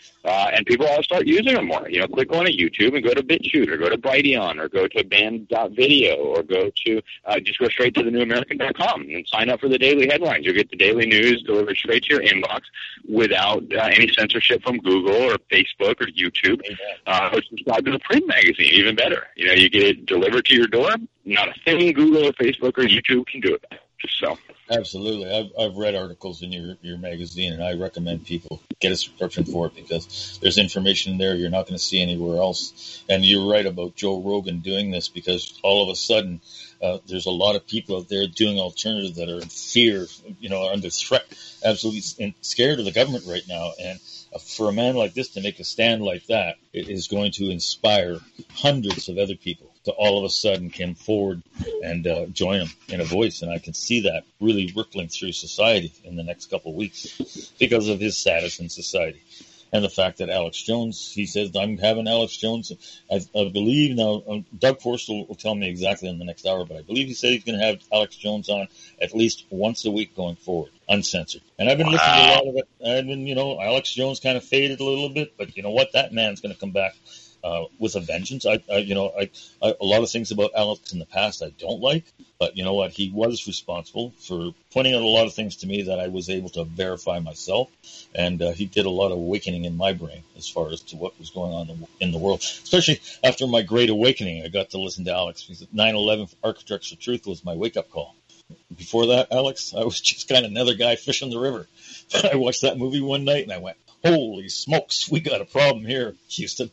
Speaker 4: And people all start using them more. Click on a YouTube and go to BitChute or go to Brighteon or go to Band.video or just go straight to thenewamerican.com and sign up for the daily headlines. You'll get the daily news delivered straight to your inbox without any censorship from Google or Facebook or YouTube. Or subscribe to the print magazine, even better. You get it delivered to your door. Not a thing Google or Facebook or YouTube can do it. So.
Speaker 3: Absolutely. I've read articles in your magazine, and I recommend people get a subscription for it because there's information there you're not going to see anywhere else. And you're right about Joe Rogan doing this, because all of a sudden there's a lot of people out there doing alternatives that are in fear, under threat, absolutely scared of the government right now. And for a man like this to make a stand like that, it is going to inspire hundreds of other people to all of a sudden come forward and join him in a voice. And I can see that really rippling through society in the next couple of weeks because of his status in society. And the fact that Alex Jones, he says, I'm having Alex Jones, I believe now, Doug Force will tell me exactly in the next hour, but I believe he said he's going to have Alex Jones on at least once a week going forward, uncensored. And I've been listening to a lot of it. I've been, Alex Jones kind of faded a little bit, but you know what? That man's going to come back with a vengeance. A lot of things about Alex in the past I don't like, but you know what? He was responsible for pointing out a lot of things to me that I was able to verify myself, and he did a lot of awakening in my brain as far as to what was going on in the world, especially after my great awakening. I got to listen to Alex because 9/11 Architects of Truth was my wake-up call. Before that, Alex, I was just kind of another guy fishing the river. I watched that movie one night and I went, holy smokes, we got a problem here, Houston.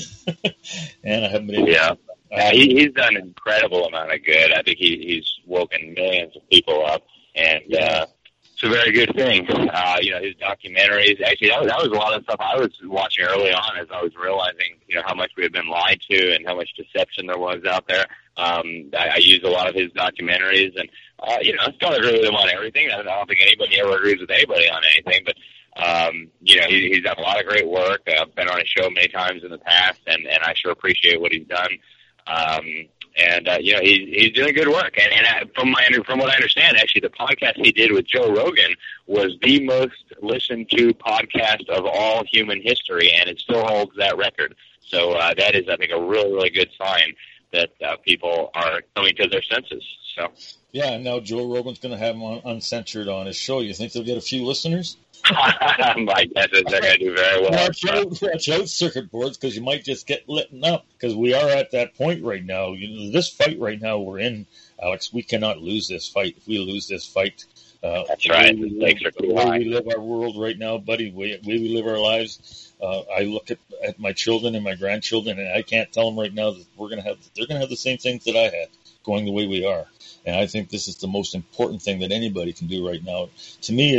Speaker 3: And I haven't been able to.
Speaker 4: Yeah, he's done an incredible amount of good. I think he's woken millions of people up, and it's a very good thing. His documentaries, actually, that was a lot of stuff I was watching early on as I was realizing, how much we had been lied to and how much deception there was out there. I use a lot of his documentaries, and, don't agree with him on everything. I don't think anybody ever agrees with anybody on anything, but he's done a lot of great work. I've been on his show many times in the past, and I sure appreciate what he's done. He's doing good work. And from what I understand, actually, the podcast he did with Joe Rogan was the most listened to podcast of all human history, and it still holds that record. So that is, I think, a really, really good sign that people are coming to their senses. So.
Speaker 3: Yeah, and now Joe Rogan's going to have him uncensored on his show. You think they'll get a few listeners?
Speaker 4: My guess is they're going to do very well.
Speaker 3: Watch out, circuit boards, because you might just get lit up, because we are at that point right now. This fight right now we're in, Alex, we cannot lose this fight. If we lose this fight,
Speaker 4: that's right. The stakes are too high.
Speaker 3: We live our world right now, buddy. We live our lives. I look at my children and my grandchildren, and I can't tell them right now that they're going to have the same things that I had going the way we are. And I think this is the most important thing that anybody can do right now. To me,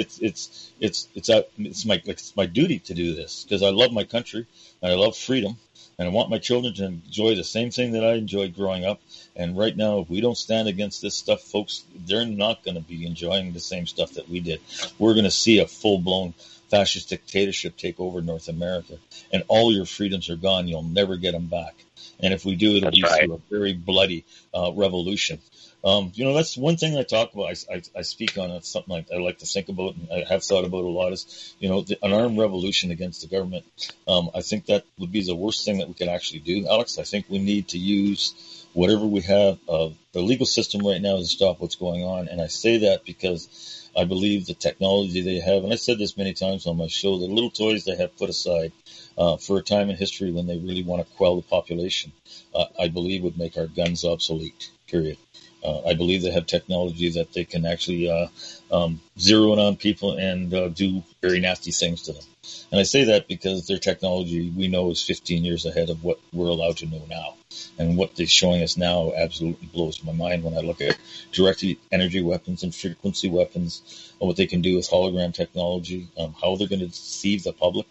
Speaker 3: it's my duty to do this, because I love my country and I love freedom, and I want my children to enjoy the same thing that I enjoyed growing up. And right now, if we don't stand against this stuff, folks, they're not going to be enjoying the same stuff that we did. We're going to see a full-blown fascist dictatorship take over North America, and all your freedoms are gone. You'll never get them back. And if we do, it'll be through a very bloody revolution. That's one thing I talk about. I speak on it. Something like I like to think about, and I have thought about a lot, is, an armed revolution against the government. I think that would be the worst thing that we could actually do, Alex. I think we need to use whatever we have of the legal system right now to stop what's going on. And I say that because I believe the technology they have, and I said this many times on my show, the little toys they have put aside for a time in history when they really want to quell the population, I believe would make our guns obsolete, period. I believe they have technology that they can actually zero in on people and do very nasty things to them. And I say that because their technology, we know, is 15 years ahead of what we're allowed to know now. And what they're showing us now absolutely blows my mind when I look at direct energy weapons and frequency weapons, and what they can do with hologram technology, how they're going to deceive the public.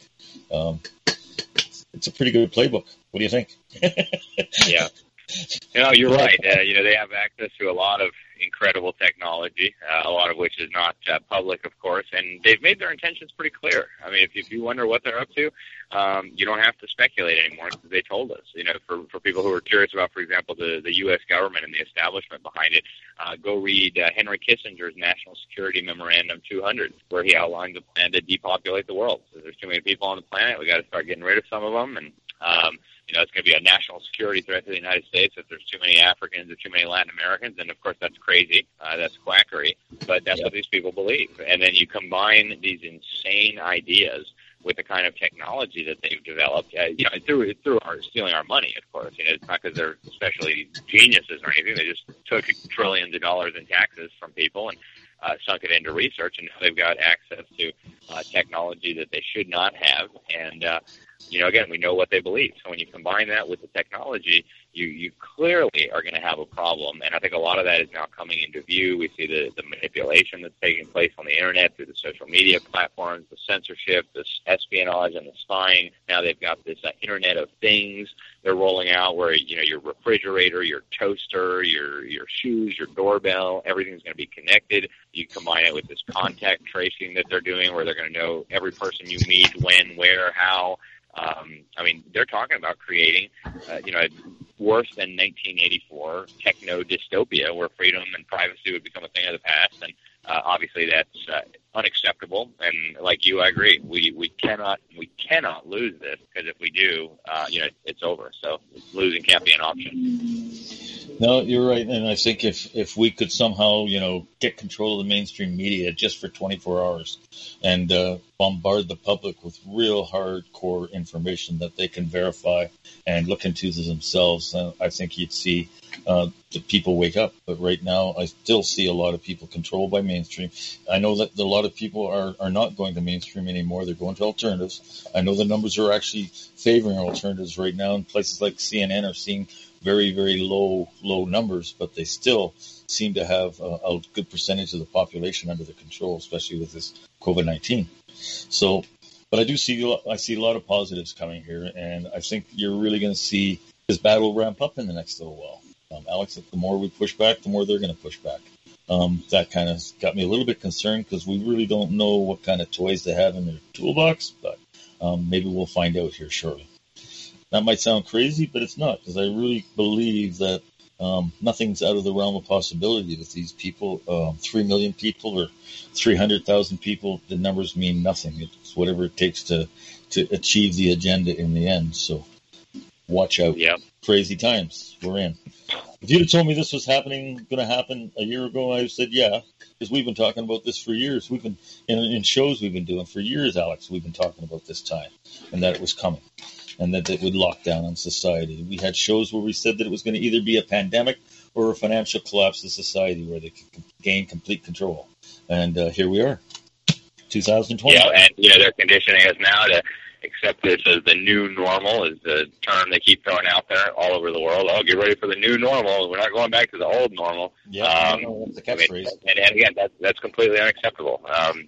Speaker 3: It's a pretty good playbook. What do you think?
Speaker 4: Yeah. You're right. They have access to a lot of incredible technology, a lot of which is not public, of course, and they've made their intentions pretty clear. I mean, if you wonder what they're up to, you don't have to speculate anymore, because they told us. For people who are curious about, for example, the U.S. government and the establishment behind it, go read Henry Kissinger's National Security Memorandum 200, where he outlines a plan to depopulate the world. So there's too many people on the planet. We got to start getting rid of some of them, and it's going to be a national security threat to the United States if there's too many Africans or too many Latin Americans. And, of course, that's crazy. That's quackery. But that's what these people believe. And then you combine these insane ideas with the kind of technology that they've developed, through stealing our money, of course. It's not because they're especially geniuses or anything. They just took trillions of dollars in taxes from people and sunk it into research. And now they've got access to technology that they should not have. And, again, we know what they believe. So when you combine that with the technology, you clearly are going to have a problem. And I think a lot of that is now coming into view. We see the manipulation that's taking place on the Internet through the social media platforms, the censorship, the espionage, and the spying. Now they've got this Internet of Things they're rolling out where, your refrigerator, your toaster, your shoes, your doorbell, everything's going to be connected. You combine it with this contact tracing that they're doing where they're going to know every person you meet, when, where, how. They're talking about creating, worse than 1984 techno dystopia where freedom and privacy would become a thing of the past. And obviously that's unacceptable. And like you, I agree. We cannot lose this, because if we do, it's over. So losing can't be an option.
Speaker 3: No, you're right. And I think if we could somehow, get control of the mainstream media just for 24 hours and bombard the public with real hardcore information that they can verify and look into themselves, I think you'd see the people wake up. But right now, I still see a lot of people controlled by mainstream. I know that a lot of people are not going to mainstream anymore. They're going to alternatives. I know the numbers are actually favoring alternatives right now, and places like CNN are seeing very, very low numbers, but they still seem to have a good percentage of the population under their control, especially with this COVID-19. So, but I see a lot of positives coming here, and I think you're really going to see this battle ramp up in the next little while. Alex, the more we push back, the more they're going to push back. That kind of got me a little bit concerned, because we really don't know what kind of toys they have in their toolbox, but maybe we'll find out here shortly. That might sound crazy, but it's not, because I really believe that nothing's out of the realm of possibility with these people. 3 million people or 300,000 people, the numbers mean nothing. It's whatever it takes to achieve the agenda in the end. So Watch out.
Speaker 4: Yep.
Speaker 3: Crazy times we're in. If you'd have told me this was going to happen a year ago, I said, yeah, because we've been talking about this for years. We've been in shows we've been doing for years, Alex. We've been talking about this time and that it was coming and that it would lock down on society. We had shows where we said that it was going to either be a pandemic or a financial collapse of society where they could gain complete control. And here we are, 2020.
Speaker 4: Yeah, and they're conditioning us now to accept this as the new normal, is the term they keep throwing out there all over the world. Oh, get ready for the new normal. We're not going back to the old normal.
Speaker 3: Yeah, that's the catchphrase.
Speaker 4: And again, that's completely unacceptable.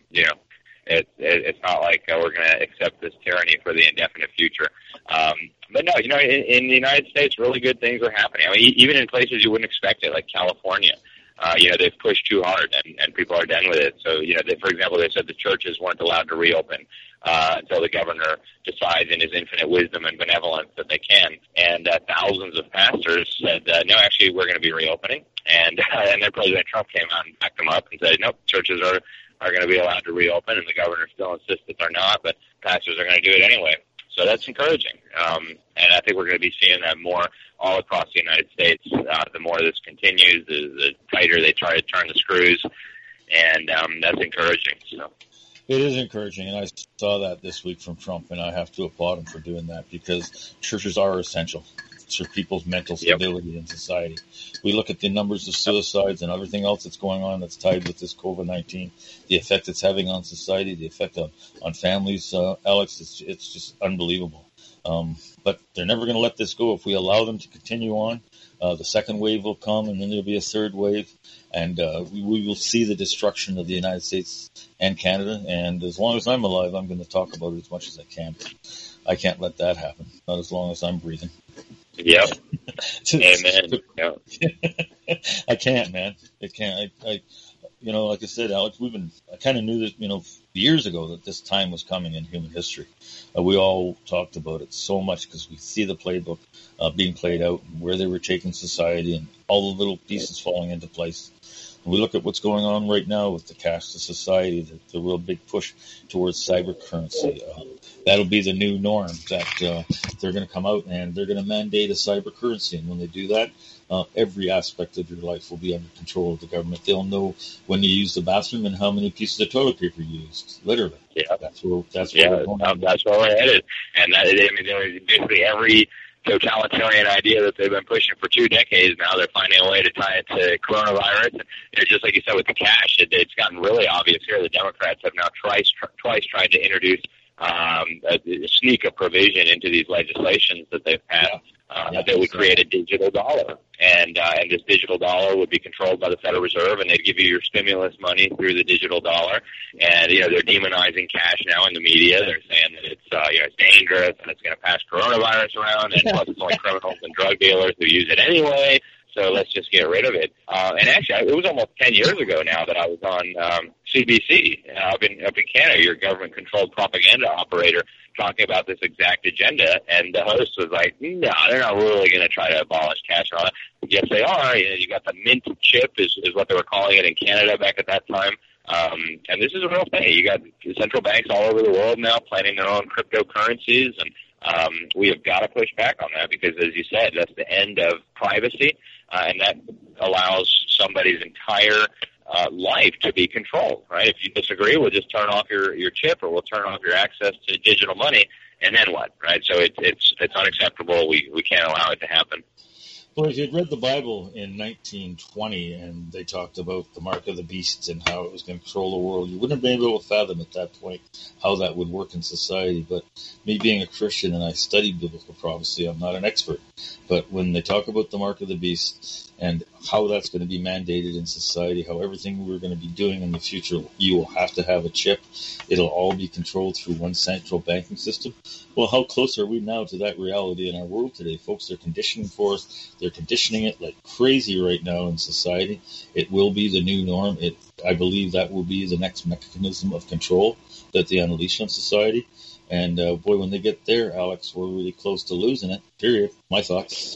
Speaker 4: It's not like we're going to accept this tyranny for the indefinite future. But no, in the United States, really good things are happening. I mean, even in places you wouldn't expect it, like California. They've pushed too hard, and people are done with it. So, for example, they said the churches weren't allowed to reopen until the governor decides in his infinite wisdom and benevolence that they can. And thousands of pastors said, no, actually, we're going to be reopening. And then President Trump came out and backed them up and said, nope, churches are going to be allowed to reopen, and the governor still insists that they're not, but pastors are going to do it anyway. So that's encouraging. And I think we're going to be seeing that more all across the United States. The more this continues, the tighter they try to turn the screws, and that's encouraging. So.
Speaker 3: It is encouraging, and I saw that this week from Trump, and I have to applaud him for doing that because churches are essential for people's mental stability in society. We look at the numbers of suicides and everything else that's going on that's tied with this COVID-19, the effect it's having on society, the effect on families, Alex, it's just unbelievable. But they're never going to let this go if we allow them to continue on. The second wave will come, and then there'll be a third wave, and we will see the destruction of the United States and Canada. And as long as I'm alive, I'm going to talk about it as much as I can. I can't let that happen, not as long as I'm breathing.
Speaker 4: Yep. Amen. Yep.
Speaker 3: I can't, man. It can't. I like I said, Alex, I kind of knew that, years ago that this time was coming in human history. We all talked about it so much because we see the playbook being played out and where they were taking society and all the little pieces falling into place. And we look at what's going on right now with the cashless society, the real big push towards cyber currency. That'll be the new norm, that they're going to come out and they're going to mandate a cyber currency. And when they do that, every aspect of your life will be under control of the government. They'll know when you use the bathroom and how many pieces of toilet paper you used. Literally.
Speaker 4: Yeah.
Speaker 3: That's where we're going.
Speaker 4: That's where we're headed. And basically every totalitarian idea that they've been pushing for 2 decades now, they're finding a way to tie it to coronavirus. And just like you said with the cash, it's gotten really obvious here. The Democrats have now twice tried to introduce sneak a provision into these legislations that they've passed that would create a digital dollar, and this digital dollar would be controlled by the Federal Reserve, and they'd give you your stimulus money through the digital dollar. And they're demonizing cash now in the media. They're saying that it's dangerous and it's going to pass coronavirus around, and plus it's only criminals and drug dealers who use it anyway. So let's just get rid of it. And actually, it was almost 10 years ago now that I was on CBC up in Canada, your government-controlled propaganda operator, talking about this exact agenda. And the host was like, no, they're not really going to try to abolish cash and all that. Yes, they are. You got the mint chip is what they were calling it in Canada back at that time. And this is a real thing. You got central banks all over the world now planning their own cryptocurrencies, and we have got to push back on that because, as you said, that's the end of privacy. And that allows somebody's entire life to be controlled, right? If you disagree, we'll just turn off your chip, or we'll turn off your access to digital money, and then what, right? So it's unacceptable. We can't allow it to happen.
Speaker 3: Well, if you'd read the Bible in 1920 and they talked about the mark of the beast and how it was going to control the world, you wouldn't have been able to fathom at that point how that would work in society. But me being a Christian, and I studied biblical prophecy, I'm not an expert. But when they talk about the mark of the beast and how that's going to be mandated in society, how everything we're going to be doing in the future, you will have to have a chip. It'll all be controlled through one central banking system. Well, how close are we now to that reality in our world today? Folks, they're conditioning for us. They're conditioning it like crazy right now in society. It will be the new norm. I believe that will be the next mechanism of control that they unleash on society. And boy, when they get there, Alex, we're really close to losing it, period. My thoughts.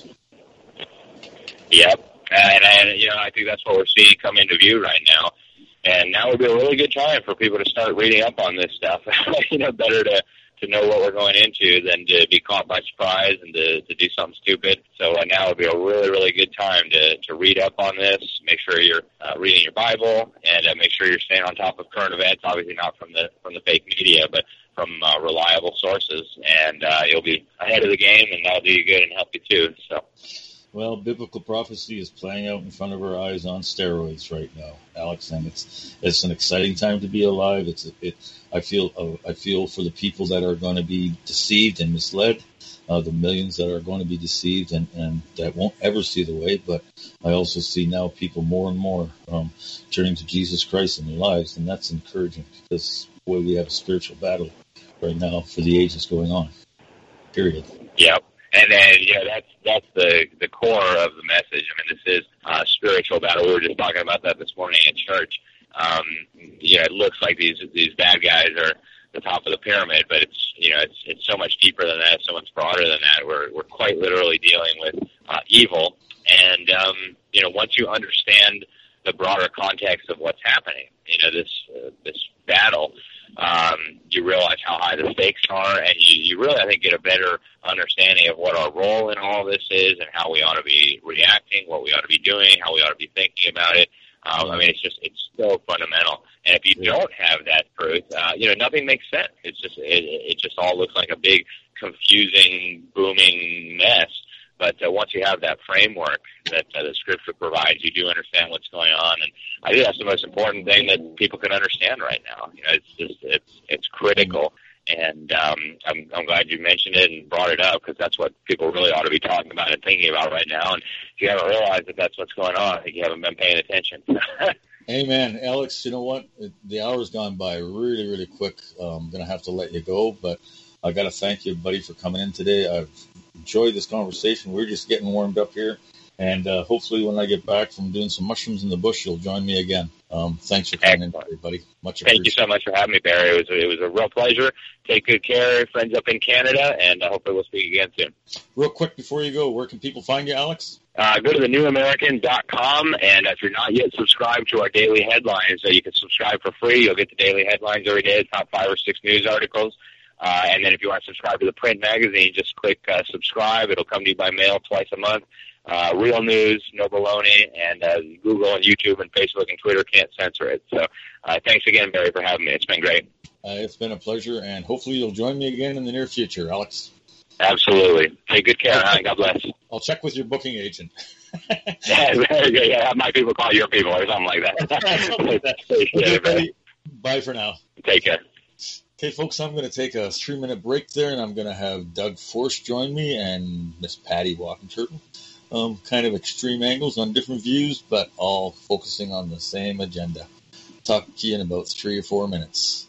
Speaker 4: Yep. And I think that's what we're seeing come into view right now. And now would be a really good time for people to start reading up on this stuff. Better to to know what we're going into than to be caught by surprise and to do something stupid. So now would be a really, really good time to read up on this, make sure you're reading your Bible, and make sure you're staying on top of current events, obviously not from the fake media, but from reliable sources, and you'll be ahead of the game, and that'll do you good and help you too. So.
Speaker 3: Well, biblical prophecy is playing out in front of our eyes on steroids right now, Alex, and it's an exciting time to be alive. I feel for the people that are going to be deceived and misled, the millions that are going to be deceived and that won't ever see the way. But I also see now people more and more turning to Jesus Christ in their lives, and that's encouraging because boy, we have a spiritual battle right now for the ages going on. Period.
Speaker 4: Yeah. And then, that's the core of the message. I mean, this is a spiritual battle. We were just talking about that this morning at church. It looks like these bad guys are the top of the pyramid, but it's so much deeper than that, so much broader than that. We're quite literally dealing with evil. And, once you understand the broader context of what's happening, this battle, you realize how high the stakes are, and you really, I think, get a better understanding of what our role in all this is and how we ought to be reacting, what we ought to be doing, how we ought to be thinking about it. It's so fundamental. And if you don't have that truth, nothing makes sense. It just all looks like a big, confusing, booming mess. But once you have that framework that the Scripture provides, you do understand what's going on, and I think that's the most important thing that people can understand right now. It's critical, and I'm glad you mentioned it and brought it up because that's what people really ought to be talking about and thinking about right now. And if you haven't realized that that's what's going on, I think you haven't been paying attention.
Speaker 3: Amen, Alex. You know what? The hour's gone by really, really quick. I'm going to have to let you go, but I got to thank you, buddy, for coming in today. I've enjoyed this conversation. We're just getting warmed up here, and hopefully when I get back from doing some mushrooms in the bush, you'll join me again. Thanks for coming in today, buddy. Much appreciated.
Speaker 4: Thank you so much for having me, Barry. It was a real pleasure. Take good care, friends up in Canada, and hopefully we'll speak again soon.
Speaker 3: Real quick before you go, where can people find you, Alex?
Speaker 4: Go to thenewamerican.com, and if you're not yet subscribed to our daily headlines, you can subscribe for free. You'll get the daily headlines every day, the top 5 or 6 news articles. And then if you want to subscribe to the print magazine, just click subscribe. It'll come to you by mail twice a month. Real news, no baloney, and Google and YouTube and Facebook and Twitter can't censor it. So thanks again, Barry, for having me. It's been great.
Speaker 3: It's been a pleasure, and hopefully you'll join me again in the near future, Alex.
Speaker 4: Absolutely. Take good care, and God bless.
Speaker 3: I'll check with your booking agent.
Speaker 4: Yeah, very good. Yeah, have my people call your people or something like that.
Speaker 3: Okay, buddy. Bye for now.
Speaker 4: Take care.
Speaker 3: Okay, folks, I'm going to take a 3-minute break there, and I'm going to have Doug Force join me and Miss Patty Walking Turtle. Kind of extreme angles on different views, but all focusing on the same agenda. Talk to you in about 3 or 4 minutes.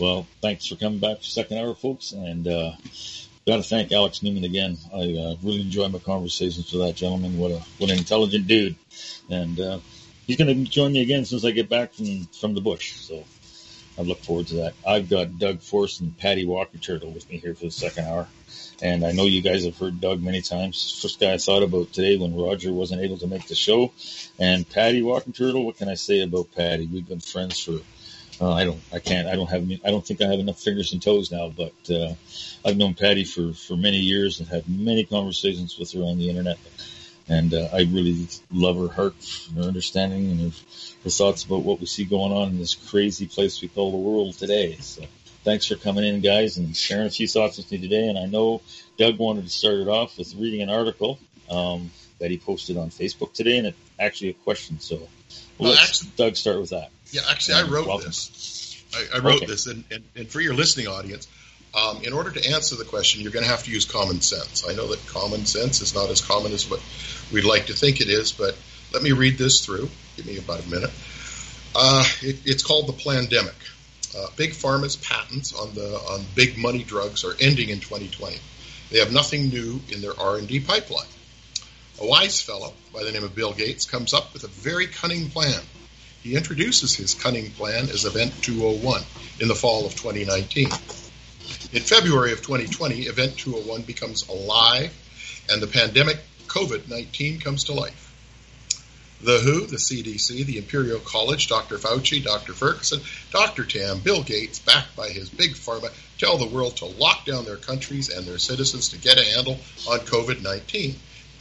Speaker 3: Well, thanks for coming back for second hour, folks. And got to thank Alex Newman again. I really enjoyed my conversations with that gentleman. What an intelligent dude. And he's going to join me again as soon as I get back from the bush. So I look forward to that. I've got Doug Force and Patty Walker Turtle with me here for the second hour. And I know you guys have heard Doug many times. First guy I thought about today when Roger wasn't able to make the show. And Patty Walker Turtle, what can I say about Patty? We've been friends for I don't think I have enough fingers and toes now, but I've known Patty for many years and had many conversations with her on the internet. And I really love her heart, her understanding, and her thoughts about what we see going on in this crazy place we call the world today. So thanks for coming in, guys, and sharing a few thoughts with me today. And I know Doug wanted to start it off with reading an article that he posted on Facebook today, and it's actually a question. So let's Doug start with that.
Speaker 6: Yeah, actually, I wrote this. I wrote this, and for your listening audience, in order to answer the question, you're going to have to use common sense. I know that common sense is not as common as what we'd like to think it is, but let me read this through. Give me about a minute. It's called the Plandemic. Big Pharma's patents on big money drugs are ending in 2020. They have nothing new in their R&D pipeline. A wise fellow by the name of Bill Gates comes up with a very cunning plan. He introduces his cunning plan as Event 201 in the fall of 2019. In February of 2020, Event 201 becomes alive, and the pandemic COVID-19 comes to life. The WHO, the CDC, the Imperial College, Dr. Fauci, Dr. Ferguson, Dr. Tam, Bill Gates, backed by his big pharma, tell the world to lock down their countries and their citizens to get a handle on COVID-19.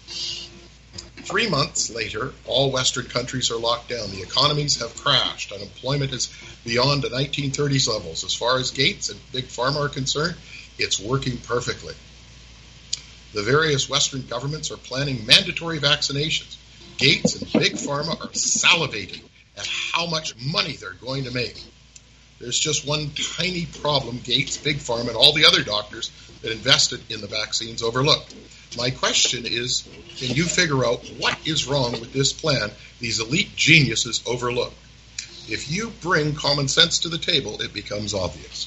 Speaker 6: 3 months later, all Western countries are locked down. The economies have crashed. Unemployment is beyond the 1930s levels. As far as Gates and Big Pharma are concerned, it's working perfectly. The various Western governments are planning mandatory vaccinations. Gates and Big Pharma are salivating at how much money they're going to make. There's just one tiny problem Gates, Big Pharma, and all the other doctors that invested in the vaccines overlooked. My question is, can you figure out what is wrong with this plan these elite geniuses overlook? If you bring common sense to the table, it becomes obvious.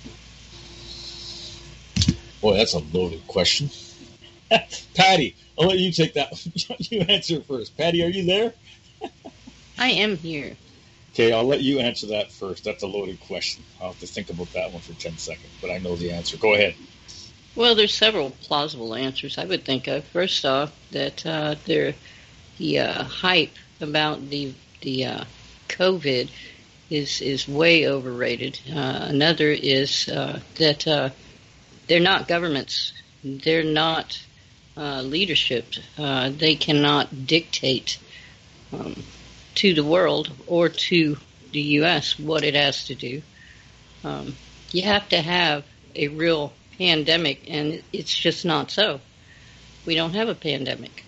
Speaker 3: Boy, that's a loaded question. Patty, I'll let you take that. You answer first. Patty, are you there?
Speaker 7: I am here.
Speaker 3: Okay, I'll let you answer that first. That's a loaded question. I'll have to think about that one for 10 seconds, but I know the answer. Go ahead.
Speaker 7: Well, there's several plausible answers I would think of. First off, that the hype about the COVID is way overrated. Another is that they're not governments. They're not leadership. They cannot dictate to the world or to the U.S. what it has to do. You have to have a real pandemic, and it's just not so. We don't have a pandemic.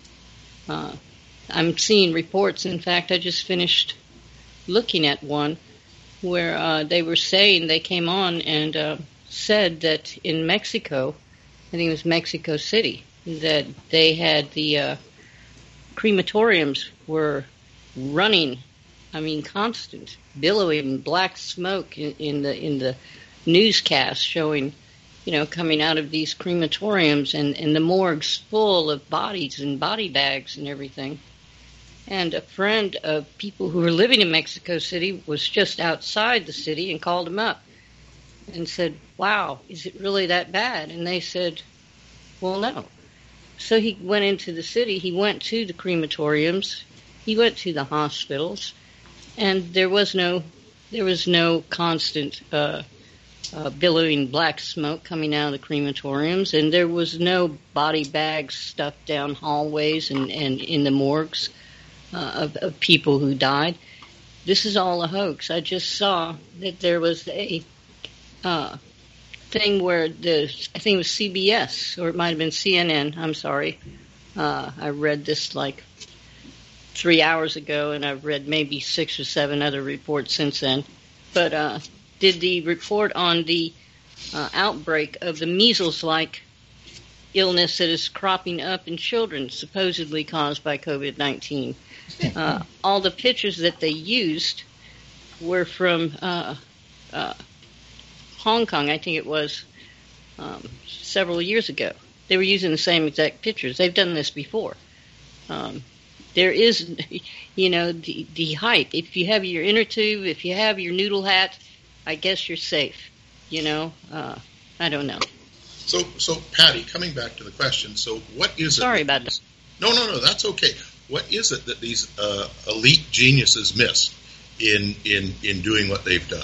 Speaker 7: I'm seeing reports. In fact, I just finished looking at one where they were saying, they came on and said that in Mexico, I think it was Mexico City, that they had the crematoriums were running, constant, billowing black smoke in the newscast showing, coming out of these crematoriums and the morgues full of bodies and body bags and everything. And a friend of people who were living in Mexico City was just outside the city and called him up and said, wow, is it really that bad? And they said, well, no. So he went into the city, he went to the crematoriums, he went to the hospitals, and there was no constant billowing black smoke coming out of the crematoriums, and there was no body bags stuffed down hallways and in the morgues of people who died. This is all a hoax. I just saw that there was a thing where I think it was CBS, or it might have been CNN, I'm sorry. I read this like 3 hours ago, and I've read maybe 6 or 7 other reports since then. But did the report on the outbreak of the measles-like illness that is cropping up in children, supposedly caused by COVID-19. All the pictures that they used were from Hong Kong, I think it was several years ago. They were using the same exact pictures. They've done this before. There is, the hype. If you have your inner tube, if you have your noodle hat, I guess you're safe. I don't know.
Speaker 6: So Patty, coming back to the question, so what is it?
Speaker 7: Sorry about that.
Speaker 6: No, that's okay. What is it that these elite geniuses miss in doing what they've done?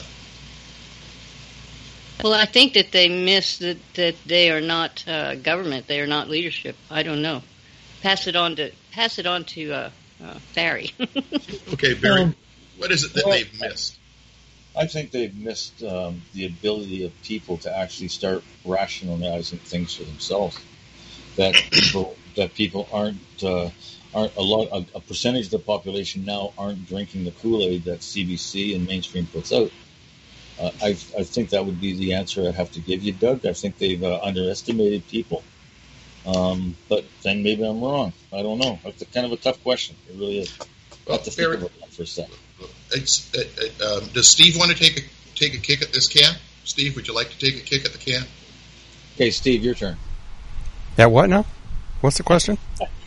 Speaker 7: Well, I think that they miss that they are not government. They are not leadership. I don't know. Pass it on to Barry.
Speaker 6: Okay, Barry. What is it that they've missed?
Speaker 3: I think they've missed the ability of people to actually start rationalizing things for themselves. That people aren't a percentage of the population now aren't drinking the Kool-Aid that CBC and mainstream puts out. I think that would be the answer I'd have to give you, Doug. I think they've underestimated people. But then maybe I'm wrong. I don't know. It's kind of a tough question. It really is. I'll have to think about that for a second.
Speaker 6: Does Steve want to take a kick at this can? Steve, would you like to take a kick at the can?
Speaker 3: Okay, Steve, your turn.
Speaker 5: Yeah, what now? What's the question?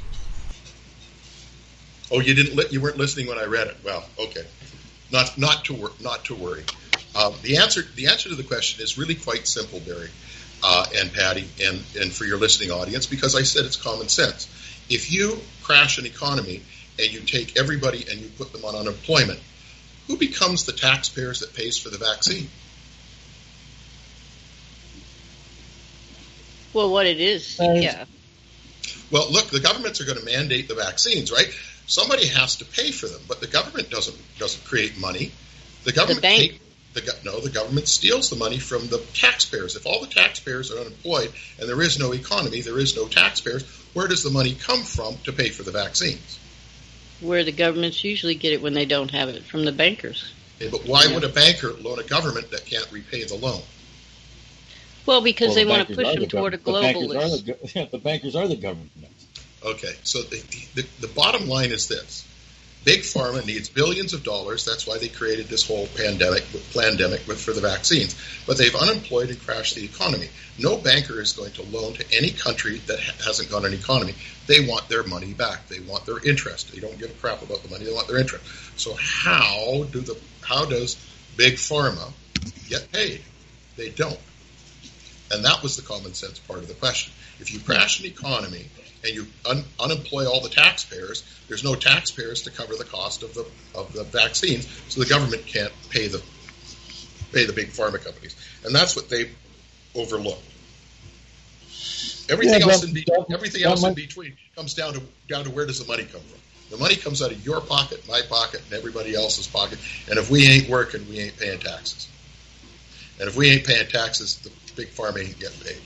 Speaker 6: Oh, you weren't listening when I read it. Well, okay. Not to worry. The answer to the question is really quite simple, Barry and Patty, and for your listening audience, because I said it's common sense. If you crash an economy and you take everybody and you put them on unemployment, who becomes the taxpayers that pays for the vaccine?
Speaker 7: Well, what it is, yeah.
Speaker 6: Well, look, the governments are going to mandate the vaccines, right? Somebody has to pay for them, but the government doesn't create money. The government the government steals the money from the taxpayers. If all the taxpayers are unemployed and there is no economy, there is no taxpayers, where does the money come from to pay for the vaccines?
Speaker 7: Where the governments usually get it when they don't have it, from the bankers.
Speaker 6: Okay, but why would a banker loan a government that can't repay the loan?
Speaker 7: Well, because they want to push them toward a globalist.
Speaker 3: The bankers are the government.
Speaker 6: Okay, so the bottom line is this. Big Pharma needs billions of dollars. That's why they created this whole pandemic for the vaccines. But they've unemployed and crashed the economy. No banker is going to loan to any country that hasn't got an economy. They want their money back. They want their interest. They don't give a crap about the money. They want their interest. So how does Big Pharma get paid? They don't. And that was the common sense part of the question. If you crash an economy and you unemploy all the taxpayers, there's no taxpayers to cover the cost of the vaccines, so the government can't pay the big pharma companies, and that's what they overlooked. Everything else in between comes down to where does the money come from? The money comes out of your pocket, my pocket, and everybody else's pocket. And if we ain't working, we ain't paying taxes. And if we ain't paying taxes, the big pharma ain't getting paid.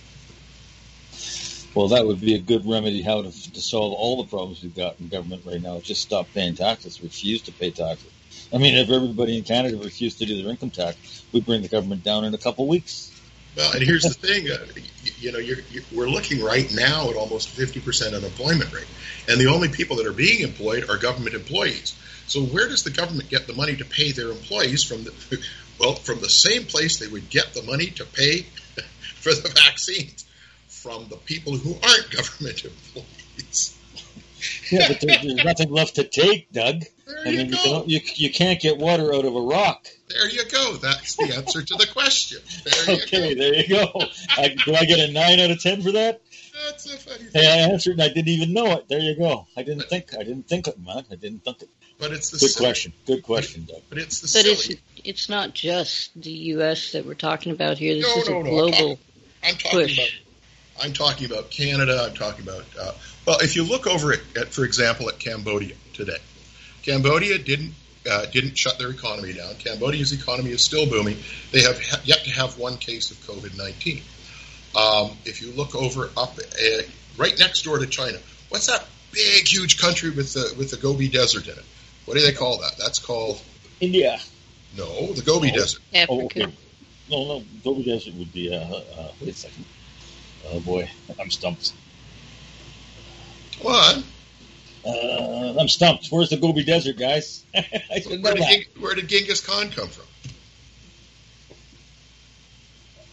Speaker 3: Well, that would be a good remedy how to solve all the problems we've got in government right now. Just stop paying taxes, refuse to pay taxes. I mean, if everybody in Canada refused to do their income tax, we'd bring the government down in a couple weeks.
Speaker 6: Well, and here's the thing, we're looking right now at almost 50% unemployment rate. And the only people that are being employed are government employees. So where does the government get the money to pay their employees from the same place they would get the money to pay for the vaccines, from the people who aren't government employees.
Speaker 3: Yeah, but there's nothing left to take, Doug. You can't get water out of a rock.
Speaker 6: There you go. That's the answer to the question.
Speaker 3: There you go. Do I get a 9 out of 10 for that?
Speaker 6: That's a funny thing.
Speaker 3: Hey, I answered and I didn't even know it. There you go. I didn't think it, man. I didn't think it.
Speaker 6: But it's the
Speaker 3: Good question, Doug.
Speaker 6: But it's the silly.
Speaker 7: It's not just the U.S. that we're talking about here. This is a global push.
Speaker 6: I'm talking about Canada. I'm talking about if you look over at, for example, at Cambodia today, Cambodia didn't shut their economy down. Cambodia's economy is still booming. They have yet to have one case of COVID-19. If you look over right next door to China, what's that big, huge country with the Gobi Desert in it? What do they call that? That's called
Speaker 3: India.
Speaker 6: No, the Gobi Desert.
Speaker 7: Africa.
Speaker 3: Oh, okay. No, Gobi Desert would be. Wait a second. Oh boy, I'm stumped.
Speaker 6: What?
Speaker 3: I'm stumped. Where's the Gobi Desert, guys? I should know that.
Speaker 6: Where did Genghis Khan come from?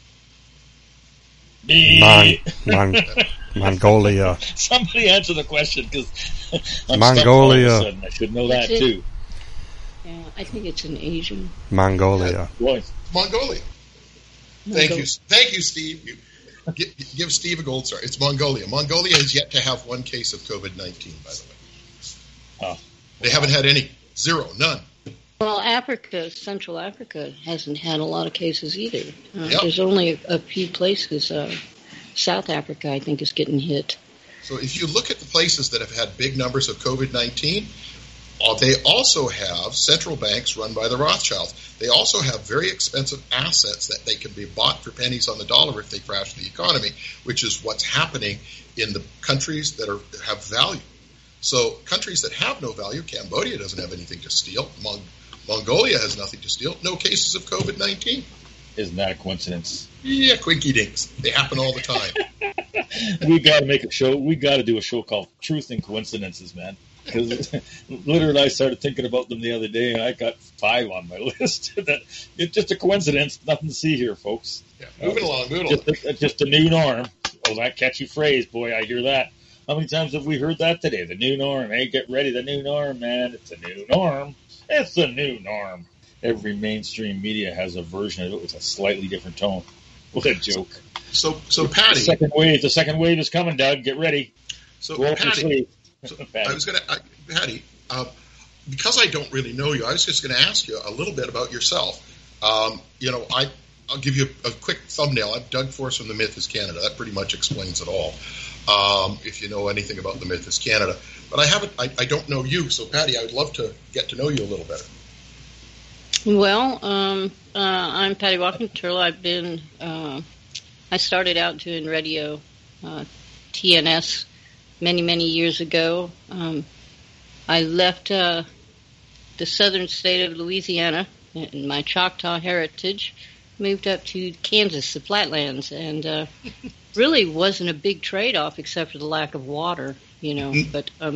Speaker 5: Mongolia.
Speaker 3: Somebody answer the question, because
Speaker 5: Mongolia.
Speaker 3: All of a sudden. I should know that too.
Speaker 7: Yeah, I think it's an Asian.
Speaker 5: Mongolia.
Speaker 6: Mongolia. Thank you, Steve. Give Steve a gold star. It's Mongolia. Mongolia has yet to have one case of COVID-19, by the way.
Speaker 3: Oh.
Speaker 6: They haven't had any. Zero. None.
Speaker 7: Well, Central Africa hasn't had a lot of cases either.
Speaker 6: Yep.
Speaker 7: There's only a few places. South Africa, I think, is getting hit.
Speaker 6: So if you look at the places that have had big numbers of COVID-19, they also have central banks run by the Rothschilds. They also have very expensive assets that they can be bought for pennies on the dollar if they crash the economy, which is what's happening in the countries that have value. So countries that have no value, Cambodia doesn't have anything to steal. Mongolia has nothing to steal. No cases of COVID-19.
Speaker 3: Isn't that a coincidence?
Speaker 6: Yeah, quinky dinks. They happen all the time.
Speaker 3: We got to make a show. We got to do a show called Truth and Coincidences, man. Because literally, I started thinking about them the other day, and I got 5 on my list. It's just a coincidence. Nothing to see here, folks.
Speaker 6: Yeah, moving along.
Speaker 3: Just a new norm. Oh, that catchy phrase, boy! I hear that. How many times have we heard that today? The new norm. Hey, get ready. The new norm, man. It's a new norm. It's the new norm. Every mainstream media has a version of it with a slightly different tone. What a joke.
Speaker 6: So Patty.
Speaker 3: The second wave is coming, Doug. Get ready.
Speaker 6: So
Speaker 3: Go
Speaker 6: Patty, Patty, because I don't really know you, I was just going to ask you a little bit about yourself. I'll give you a quick thumbnail. I'm Doug Force from The Myth is Canada. That pretty much explains it all. If you know anything about The Myth is Canada. But I don't know you. So Patty, I would love to get to know you a little better.
Speaker 7: Well, I'm Patty Walking-Turtle. I started out doing radio, TNS, many, many years ago. I left the southern state of Louisiana in my Choctaw heritage, moved up to Kansas, the Flatlands, and really wasn't a big trade-off except for the lack of water, but
Speaker 6: no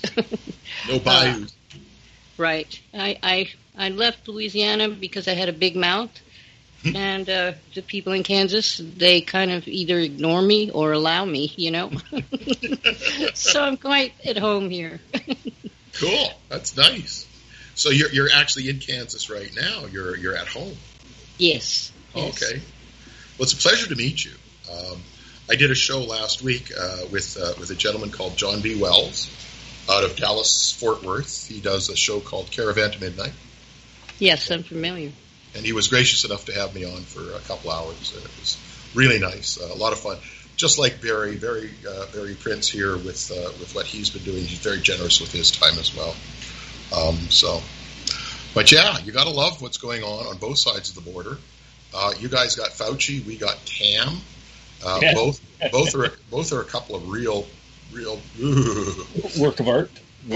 Speaker 6: bayous.
Speaker 7: Right. I left Louisiana because I had a big mouth, and the people in Kansas, they kind of either ignore me or allow me, So I'm quite at home here.
Speaker 6: Cool. That's nice. So you're actually in Kansas right now. You're at home.
Speaker 7: Yes.
Speaker 6: Okay. Well, it's a pleasure to meet you. I did a show last week with a gentleman called John B. Wells out of Dallas, Fort Worth. He does a show called Caravan to Midnight.
Speaker 7: Yes, I'm familiar.
Speaker 6: And he was gracious enough to have me on for a couple hours, and it was really nice, a lot of fun. Just like Barry Prince here with what he's been doing, he's very generous with his time as well. But yeah, you got to love what's going on both sides of the border. You guys got Fauci, we got Tam. Both are a couple of real
Speaker 3: work of art.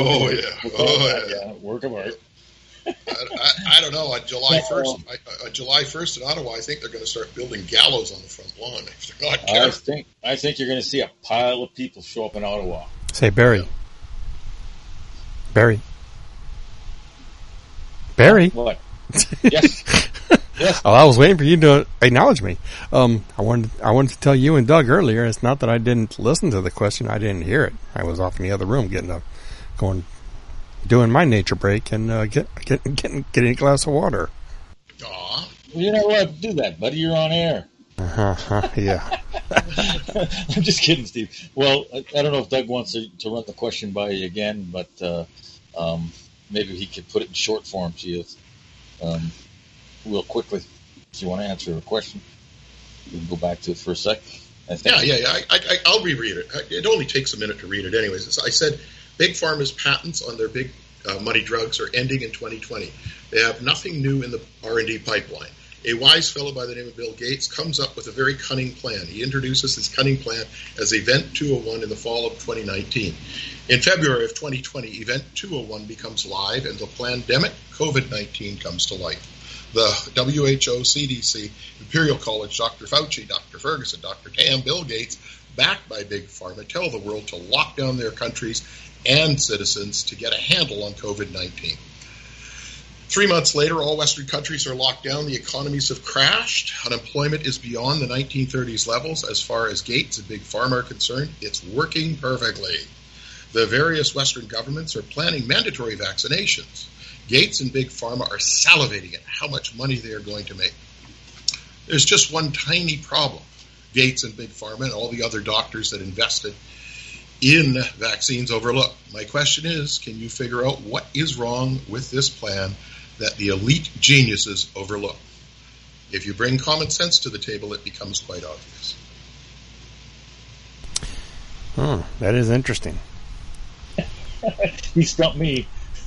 Speaker 6: Work of art. I don't know. On July 1st in Ottawa, I think they're going to start building gallows on the front lawn if they're not careful.
Speaker 3: I think you're going to see a pile of people show up in Ottawa.
Speaker 5: Say, Barry.
Speaker 6: Yeah.
Speaker 5: Barry.
Speaker 3: What? Yes. Yes.
Speaker 5: Oh, I was waiting for you to acknowledge me. I wanted to tell you and Doug earlier. It's not that I didn't listen to the question; I didn't hear it. I was off in the other room doing my nature break and getting a glass of water.
Speaker 6: Aw.
Speaker 3: Well, you know what? Do that, buddy. You're on air.
Speaker 5: Yeah.
Speaker 3: I'm just kidding, Steve. Well, I don't know if Doug wants to run the question by you again, but maybe he could put it in short form to you real quickly. If you want to answer a question, we can go back to it for a sec.
Speaker 6: Yeah. I'll reread it. It only takes a minute to read it anyways. As I said, Big Pharma's patents on their big money drugs are ending in 2020. They have nothing new in the R&D pipeline. A wise fellow by the name of Bill Gates comes up with a very cunning plan. He introduces his cunning plan as Event 201 in the fall of 2019. In February of 2020, Event 201 becomes live and the pandemic COVID-19 comes to life. The WHO, CDC, Imperial College, Dr. Fauci, Dr. Ferguson, Dr. Tam, Bill Gates, backed by Big Pharma, tell the world to lock down their countries and citizens to get a handle on COVID-19. 3 months later, all Western countries are locked down. The economies have crashed. Unemployment is beyond the 1930s levels. As far as Gates and Big Pharma are concerned, it's working perfectly. The various Western governments are planning mandatory vaccinations. Gates and Big Pharma are salivating at how much money they are going to make. There's just one tiny problem. Gates and Big Pharma and all the other doctors that invested in vaccines overlook. My question is, can you figure out what is wrong with this plan that the elite geniuses overlook? If you bring common sense to the table, it becomes quite obvious.
Speaker 5: That is interesting.
Speaker 3: He stumped me.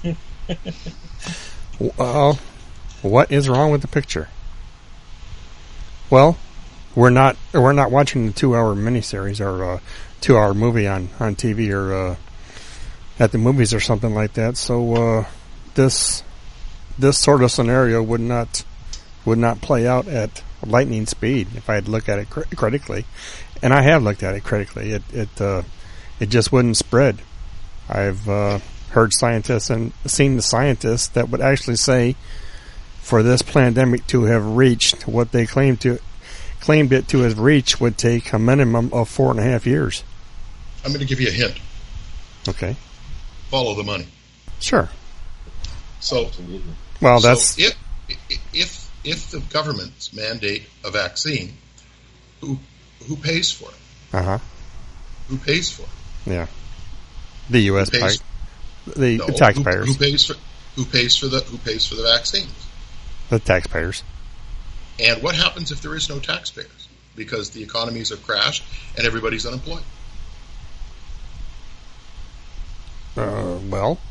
Speaker 5: Well, what is wrong with the picture? Well, we're not watching the 2-hour miniseries or 2-hour movie on TV or at the movies or something like that. So this sort of scenario would not play out at lightning speed if I had looked at it critically, and I have looked at it critically. It just wouldn't spread. I've heard scientists and seen the scientists that would actually say for this pandemic to have reached what they claimed it to have reached would take a minimum of 4.5 years.
Speaker 6: I'm going to give you a hint.
Speaker 5: Okay.
Speaker 6: Follow the money.
Speaker 5: Sure.
Speaker 6: So,
Speaker 5: that's
Speaker 6: if the governments mandate a vaccine, who pays for it? Who pays for it?
Speaker 5: Yeah. The U.S. The taxpayers.
Speaker 6: Who pays for the vaccines?
Speaker 5: The taxpayers.
Speaker 6: And what happens if there is no taxpayers? Because the economies have crashed and everybody's unemployed.
Speaker 5: Well,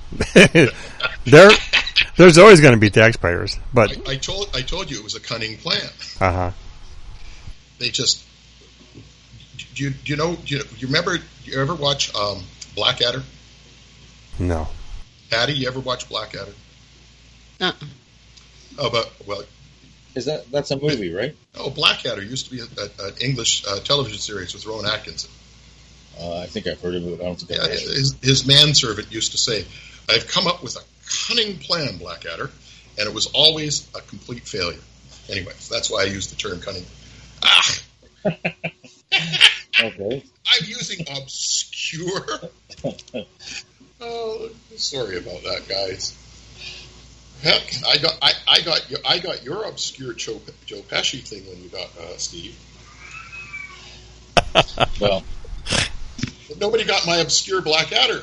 Speaker 5: there's always going to be taxpayers, but
Speaker 6: I told you it was a cunning plan. They just do you remember? Do you ever watch Blackadder?
Speaker 5: No.
Speaker 6: Patty, you ever watch Blackadder?
Speaker 7: Uh-uh.
Speaker 6: Oh, but well.
Speaker 3: That's a movie, right?
Speaker 6: Oh, Blackadder used to be an English television series with Rowan Atkinson.
Speaker 3: I think I've heard of it. I don't think I've watched it.
Speaker 6: His manservant used to say, "I've come up with a cunning plan, Blackadder," and it was always a complete failure. Anyway, that's why I use the term cunning.
Speaker 3: Okay.
Speaker 6: I'm using obscure. Oh, sorry about that, guys. Heck, I got your obscure Joe Pesci thing when you got Steve.
Speaker 3: Well,
Speaker 6: but nobody got my obscure Blackadder.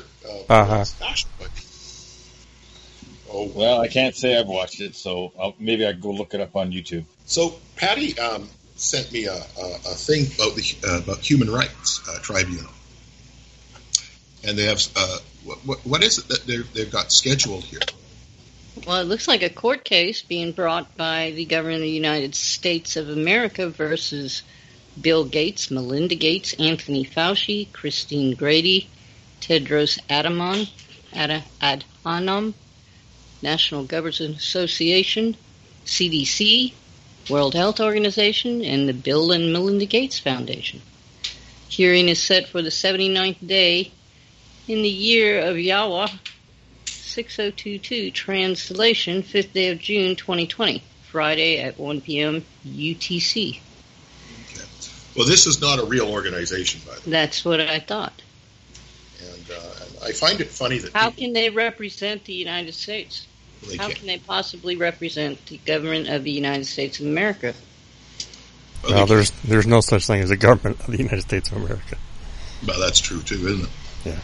Speaker 6: Oh
Speaker 3: well, I can't say I've watched it, so maybe I can go look it up on YouTube.
Speaker 6: So Patty sent me a thing about Human Rights Tribunal, and they have what is it that they've got scheduled here?
Speaker 7: Well, it looks like a court case being brought by the government of the United States of America versus Bill Gates, Melinda Gates, Anthony Fauci, Christine Grady, Tedros Adhanom, National Governors Association, CDC, World Health Organization, and the Bill and Melinda Gates Foundation. Hearing is set for the 79th day in the year of Yahweh 6022, translation 5th day of June 2020, Friday at 1 p.m. UTC.
Speaker 6: Okay. Well, this is not a real organization, by the way.
Speaker 7: That's what I thought.
Speaker 6: And I find it funny that
Speaker 7: how can they represent the United States? How can they possibly represent the government of the United States of America?
Speaker 5: Well, there's no such thing as a government of the United States of America.
Speaker 6: Well, that's true too, isn't it?
Speaker 5: Yeah.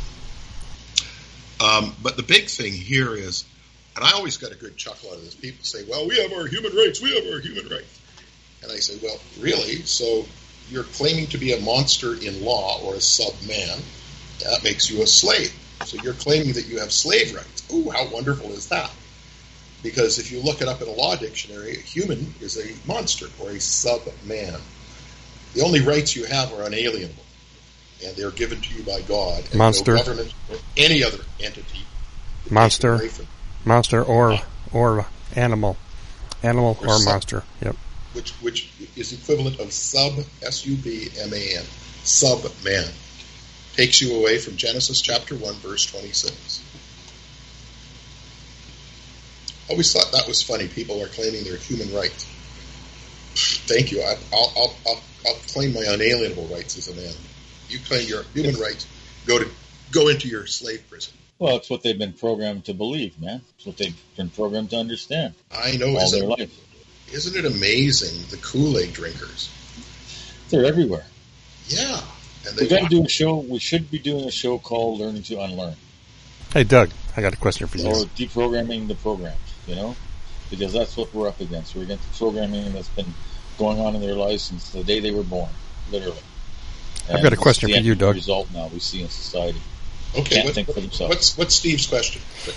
Speaker 6: But the big thing here is, and I always got a good chuckle out of this. People say, "Well, we have our human rights. We have our human rights." And I say, "Well, really? So you're claiming to be a monster in law or a sub-man? That makes you a slave. So you're claiming that you have slave rights. Ooh, how wonderful is that? Because if you look it up in a law dictionary, a human is a monster or a sub-man. The only rights you have are unalienable, and they're given to you by God. And
Speaker 5: monster.
Speaker 6: No government or any other entity.
Speaker 5: Monster or animal or monster. Yep.
Speaker 6: Which is equivalent of sub-man, sub-man. Takes you away from Genesis chapter 1, verse 26. Always thought that was funny. People are claiming their human rights. Thank you. I'll claim my unalienable rights as a man. You claim your human rights. Go into your slave prison.
Speaker 3: Well, it's what they've been programmed to believe, man. It's what they've been programmed to understand.
Speaker 6: I know.
Speaker 3: All their life.
Speaker 6: Isn't it amazing, the Kool-Aid drinkers?
Speaker 3: They're everywhere.
Speaker 6: Yeah. And
Speaker 3: We've got to do a show. We should be doing a show called Learning to Unlearn.
Speaker 5: Hey, Doug, I got a question for you.
Speaker 3: Or deprogramming the programs, because that's what we're up against. We're against the programming that's been going on in their lives since the day they were born, literally. And
Speaker 5: I've got a question for you, Doug.
Speaker 3: Result now we see in society.
Speaker 6: Okay,
Speaker 3: Can't think for themselves.
Speaker 6: What's Steve's question?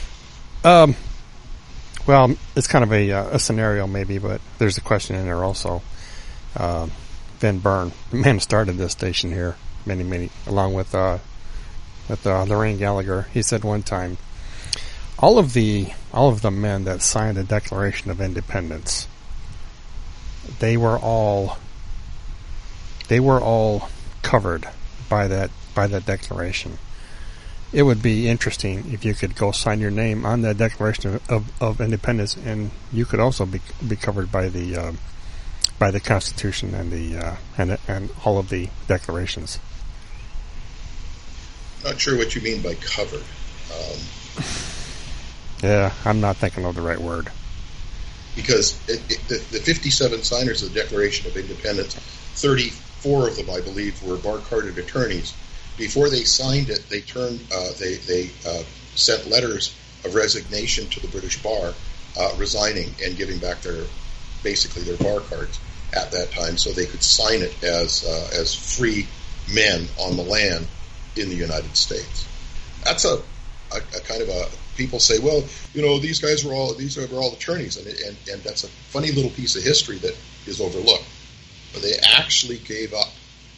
Speaker 5: Well, it's kind of a scenario maybe, but there's a question in there also. Ben Byrne, the man who started this station here, many, along with Lorraine Gallagher, he said one time, all of the men that signed the Declaration of Independence, they were all covered by that declaration. It would be interesting if you could go sign your name on the Declaration of Independence, and you could also be covered by the Constitution and all of the declarations.
Speaker 6: Not sure what you mean by covered.
Speaker 5: Yeah, I'm not thinking of the right word.
Speaker 6: Because the 57 signers of the Declaration of Independence, 34 of them, I believe, were bar-carded attorneys. Before they signed it, they sent letters of resignation to the British bar, resigning and giving back their bar cards at that time, so they could sign it as free men on the land in the United States. That's a kind of a, people say, well, these are all attorneys, and that's a funny little piece of history that is overlooked. But they actually gave up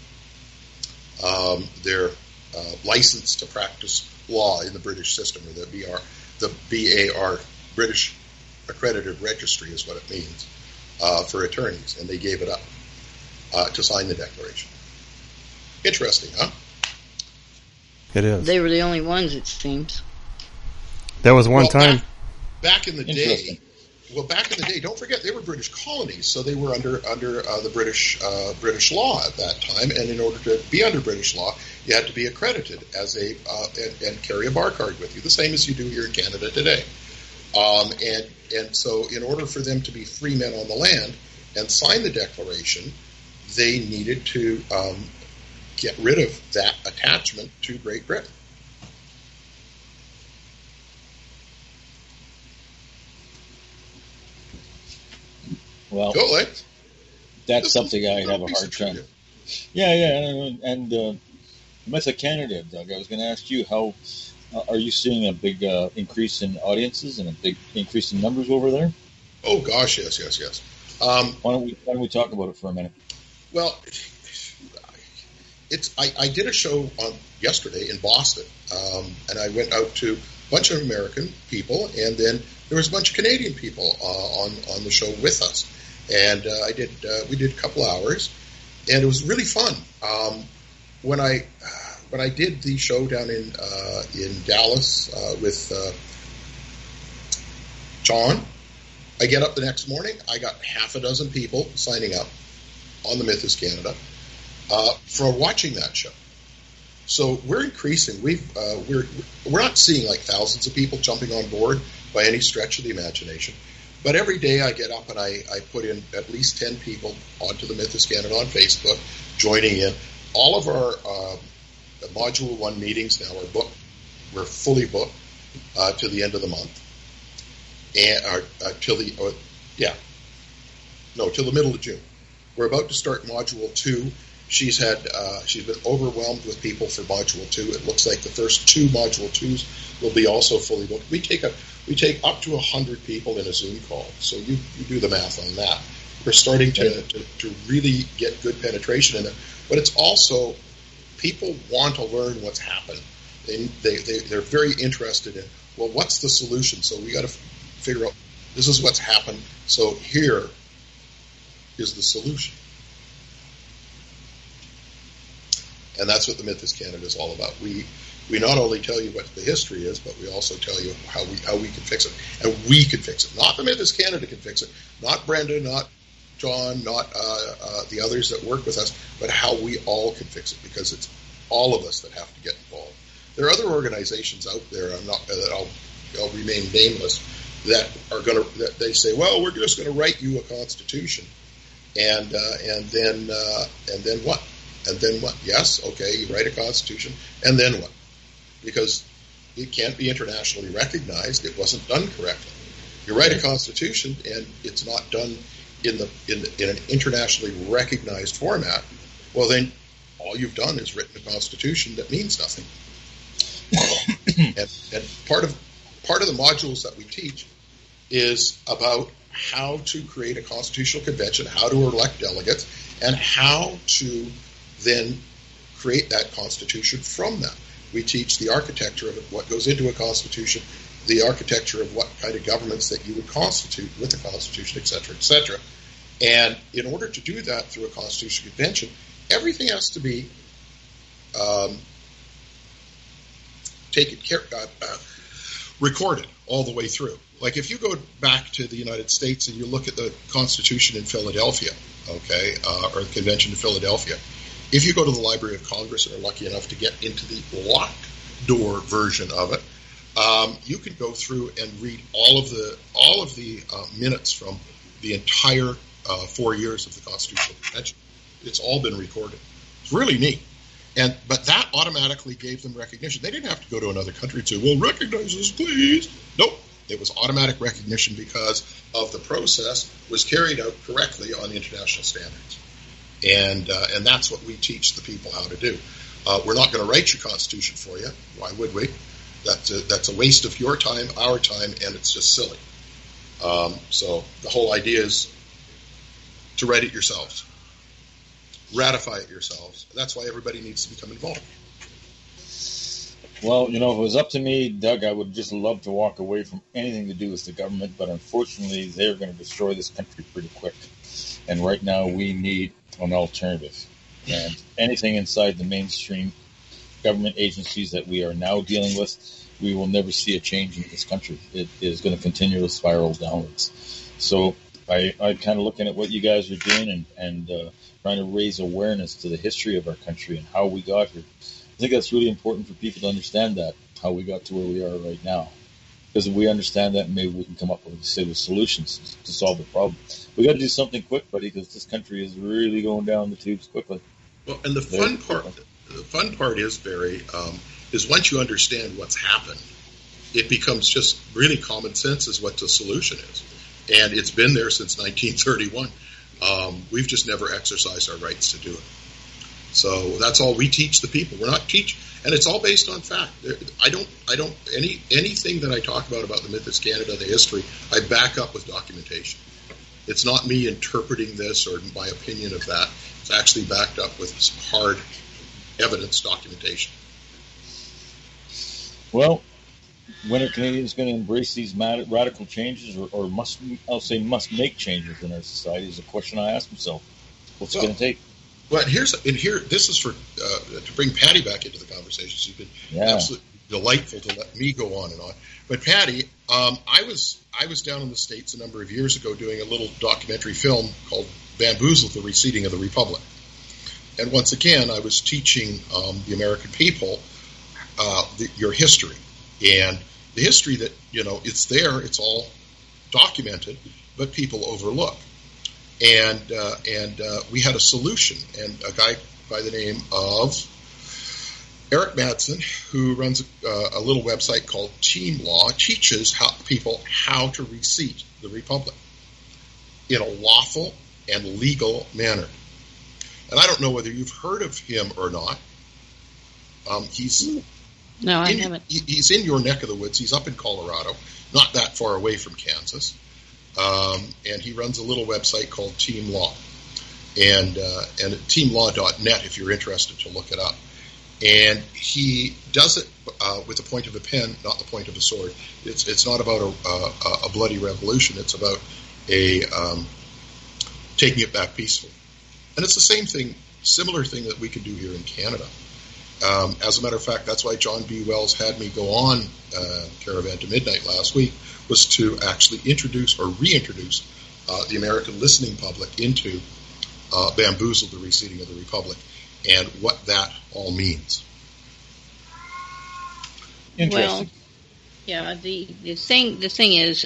Speaker 6: their license to practice law in the British system, or the BAR, British Accredited Registry is what it means, for attorneys, and they gave it up to sign the Declaration. Interesting, huh?
Speaker 5: It is.
Speaker 7: They were the only ones, it seems.
Speaker 5: That was one time.
Speaker 6: Back in the day. Well, back in the day, don't forget they were British colonies, so they were under the British law at that time. And in order to be under British law, you had to be accredited as and carry a bar card with you, the same as you do here in Canada today. And so, in order for them to be free men on the land and sign the Declaration, they needed to get rid of that attachment to Great Britain.
Speaker 3: Well, that's something I have a hard time. Yeah, and with the Canada, Doug, I was going to ask you, how are you seeing a big increase in audiences and a big increase in numbers over there?
Speaker 6: Oh gosh, yes.
Speaker 3: Why don't we talk about it for a minute?
Speaker 6: Well, I did a show yesterday in Boston, and I went out to a bunch of American people, and then there was a bunch of Canadian people on the show with us, and we did a couple hours, and it was really fun. When I did the show down in Dallas with John, I get up the next morning, I got half a dozen people signing up on the Myth is Canada for watching that show. So we're increasing. We're not seeing like thousands of people jumping on board by any stretch of the imagination. But every day I get up and I put in at least 10 people onto the Myth is Canada on Facebook, joining in. All of our Module 1 meetings now are booked. We're fully booked to the end of the month. And till the middle of June. We're about to start Module 2. She's been overwhelmed with people for Module 2. It looks like the first 2 Module 2s will be also fully booked. We take up to 100 people in a Zoom call. So you do the math on that. We're starting to really get good penetration in it. But it's also, people want to learn what's happened. They're very interested in, well, what's the solution? So we got to figure out, this is what's happened. So here is the solution. And that's what the Myth is Canada is all about. we not only tell you what the history is, but we also tell you how we can fix it. And we can fix it. Not the Mythos Canada can fix it. Not Brenda, not John, not the others that work with us, but how we all can fix it, because it's all of us that have to get involved. There are other organizations out there, I'll remain nameless, that are going to, that they say, well, we're just going to write you a constitution, and then what? And then what? Yes, okay, you write a constitution, and then what? Because it can't be internationally recognized. It wasn't done correctly. You write a constitution and it's not done in an internationally recognized format. Well, then all you've done is written a constitution that means nothing. and part of the modules that we teach is about how to create a constitutional convention, how to elect delegates, and how to then create that constitution from that. We teach the architecture of it, what goes into a constitution, the architecture of what kind of governments that you would constitute with a constitution, et cetera, et cetera. And in order to do that through a constitutional convention, everything has to be recorded all the way through. Like if you go back to the United States and you look at the Constitution in Philadelphia, okay, or the Convention in Philadelphia, if you go to the Library of Congress and are lucky enough to get into the locked door version of it, you can go through and read all of the minutes from the entire 4 years of the Constitutional Convention. It's all been recorded. It's really neat. But that automatically gave them recognition. They didn't have to go to another country and say, well, recognize us, please. Nope. It was automatic recognition because of the process was carried out correctly on international standards. And that's what we teach the people how to do. We're not going to write your constitution for you. Why would we? That's a waste of your time, our time, and it's just silly. So the whole idea is to write it yourselves. Ratify it yourselves. That's why everybody needs to become involved.
Speaker 3: Well, if it was up to me, Doug, I would just love to walk away from anything to do with the government, but unfortunately, they're going to destroy this country pretty quick. And right now, we need an alternative. And anything inside the mainstream government agencies that we are now dealing with, we will never see a change in this country. It is going to continue to spiral downwards. So I'm kind of looking at what you guys are doing and trying to raise awareness to the history of our country and how we got here. I think that's really important for people to understand that, how we got to where we are right now. Because if we understand that, maybe we can come up with solutions to solve the problem. We got to do something quick, buddy, because this country is really going down the tubes quickly.
Speaker 6: Well, and the fun part is, Barry, is once you understand what's happened, it becomes just really common sense as what the solution is. And it's been there since 1931. We've just never exercised our rights to do it. So that's all we teach the people. We're not teaching, and it's all based on fact. Anything that I talk about the Mythos Canada, the history, I back up with documentation. It's not me interpreting this or my opinion of that. It's actually backed up with some hard evidence documentation.
Speaker 3: Well, when are Canadians going to embrace these radical changes, or must make changes in our society? Is a question I ask myself. What's it going to take?
Speaker 6: Well, this is for to bring Patty back into the conversation. She's been absolutely delightful to let me go on and on. But Patty, I was down in the States a number of years ago doing a little documentary film called Bamboozled, the Reseeding of the Republic. And once again, I was teaching the American people your history. And the history that, it's there, it's all documented, but people overlook. And we had a solution, and a guy by the name of Eric Madsen, who runs a little website called Team Law, teaches people how to reseat the Republic in a lawful and legal manner. And I don't know whether you've heard of him or not.
Speaker 7: No, I haven't.
Speaker 6: He's in your neck of the woods. He's up in Colorado, not that far away from Kansas. And he runs a little website called Team Law, and teamlaw.net if you're interested to look it up. And he does it with the point of a pen, not the point of a sword. It's not about a bloody revolution. It's about taking it back peacefully. And it's the same thing, similar thing that we can do here in Canada. As a matter of fact, that's why John B. Wells had me go on Caravan to Midnight last week, was to actually introduce or reintroduce the American listening public into Bamboozled, the Reseeding of the Republic, and what that all means.
Speaker 7: Well, yeah. The thing is,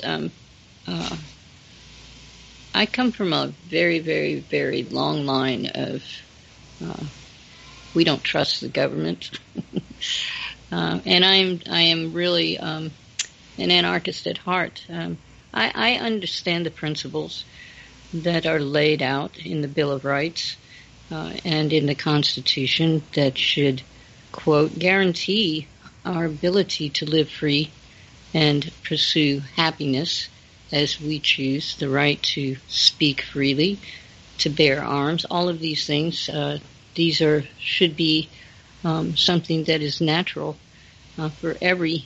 Speaker 7: I come from a very, very, very long line of we don't trust the government, and I am really an anarchist at heart. I understand the principles that are laid out in the Bill of Rights and in the Constitution that should, quote, guarantee our ability to live free and pursue happiness as we choose, the right to speak freely, to bear arms, all of these things. These should be something that is natural for every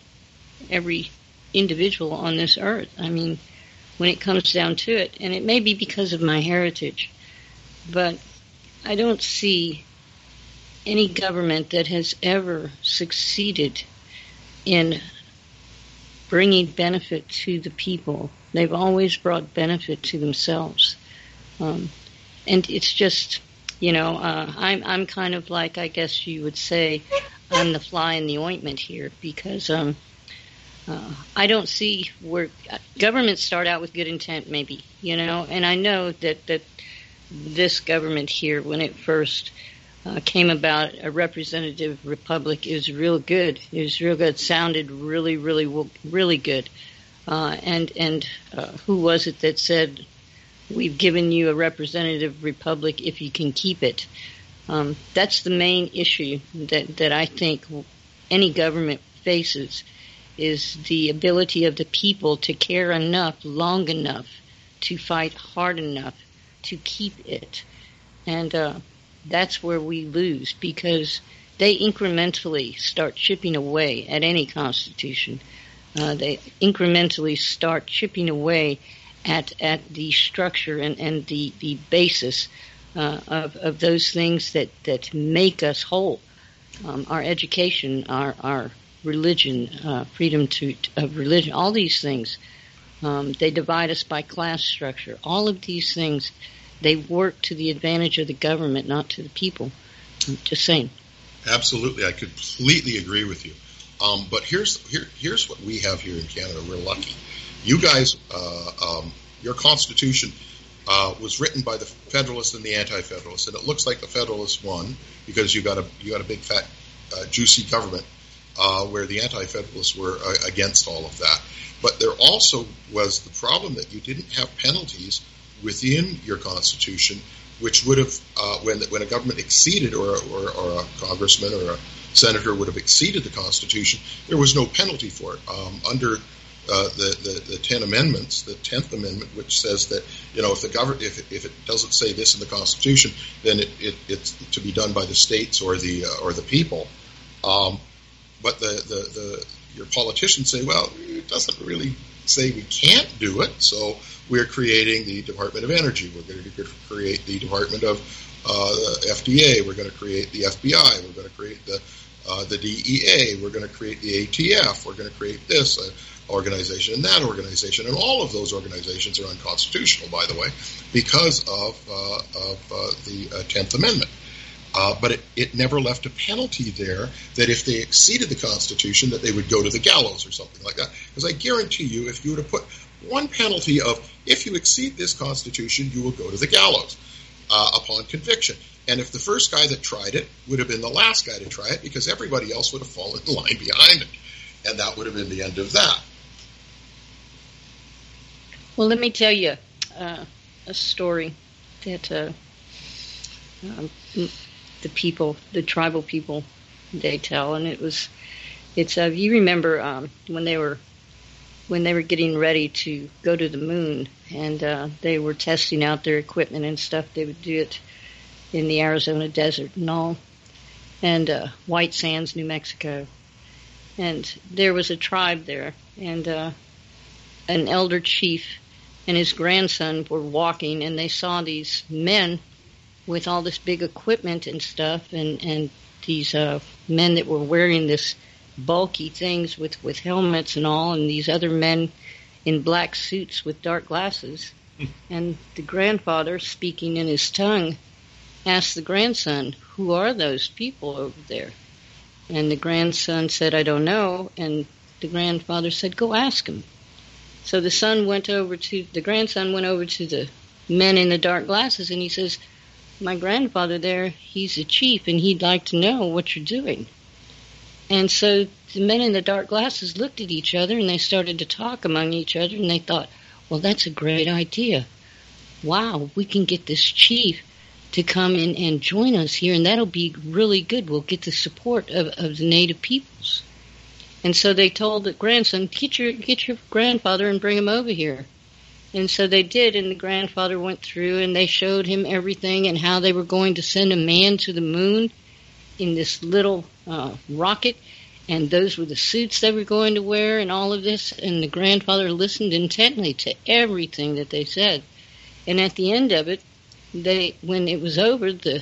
Speaker 7: individual on this earth. I mean, when it comes down to it, and it may be because of my heritage, but I don't see any government that has ever succeeded in bringing benefit to the people. They've always brought benefit to themselves. And it's just, I'm kind of like, I guess you would say, I'm the fly in the ointment here, because I don't see where governments start out with good intent, maybe, and I know that this government here, when it first came about, a representative republic, is real good. It was real good. It sounded really, really, really good. And who was it that said, "We've given you a representative republic if you can keep it"? That's the main issue that I think any government faces, is the ability of the people to care enough, long enough, to fight hard enough to keep it. And that's where we lose, because they incrementally start chipping away at any constitution. They incrementally start chipping away at the structure and the basis of those things that make us whole. Our education, our religion, freedom of religion, all these things. They divide us by class structure. All of these things, they work to the advantage of the government, not to the people. I'm just saying.
Speaker 6: Absolutely, I completely agree with you. But here's what we have here in Canada. We're lucky. You guys, your Constitution was written by the Federalists and the Anti-Federalists, and it looks like the Federalists won because you got a big fat juicy government, where the Anti-Federalists were against all of that. But there also was the problem that you didn't have penalties within your Constitution, which would have, when a government exceeded, or a congressman or a senator would have exceeded the Constitution, there was no penalty for it. Under the 10 amendments, the 10th Amendment, which says that, if the government, if it doesn't say this in the Constitution, then it's to be done by the states or the people. But your politicians say, well, it doesn't really say we can't do it, so we're creating the Department of Energy. We're going to create the Department of the FDA. We're going to create the FBI. We're going to create the DEA. We're going to create the ATF. We're going to create this organization and that organization. And all of those organizations are unconstitutional, by the way, because of the 10th Amendment. But it never left a penalty there that if they exceeded the Constitution, that they would go to the gallows or something like that. Because I guarantee you, if you were to put one penalty of, if you exceed this Constitution, you will go to the gallows upon conviction. And if the first guy that tried it would have been the last guy to try it, because everybody else would have fallen in line behind it. And that would have been the end of that.
Speaker 7: Well, let me tell you a story that the tribal people, they tell, and it's you remember when they were getting ready to go to the moon, and they were testing out their equipment and stuff. They would do it in the Arizona desert and all, and White Sands, New Mexico, and there was a tribe there, and an elder chief and his grandson were walking, and they saw these men with all this big equipment and stuff, and men that were wearing this bulky things with helmets and all, and these other men in black suits with dark glasses. And the grandfather, speaking in his tongue, asked the grandson, "Who are those people over there?" And the grandson said, "I don't know." And the grandfather said, "Go ask him." So the grandson went over to the men in the dark glasses, and he says, "My grandfather there, he's a chief, and he'd like to know what you're doing." And so the men in the dark glasses looked at each other, and they started to talk among each other, and they thought, well, that's a great idea. Wow, we can get this chief to come in and join us here, and that'll be really good. We'll get the support of the native peoples. And so they told the grandson, get your grandfather and bring him over here. And so they did, and the grandfather went through, and they showed him everything and how they were going to send a man to the moon in this little rocket, and those were the suits they were going to wear and all of this. And the grandfather listened intently to everything that they said. And at the end of it, when it was over, the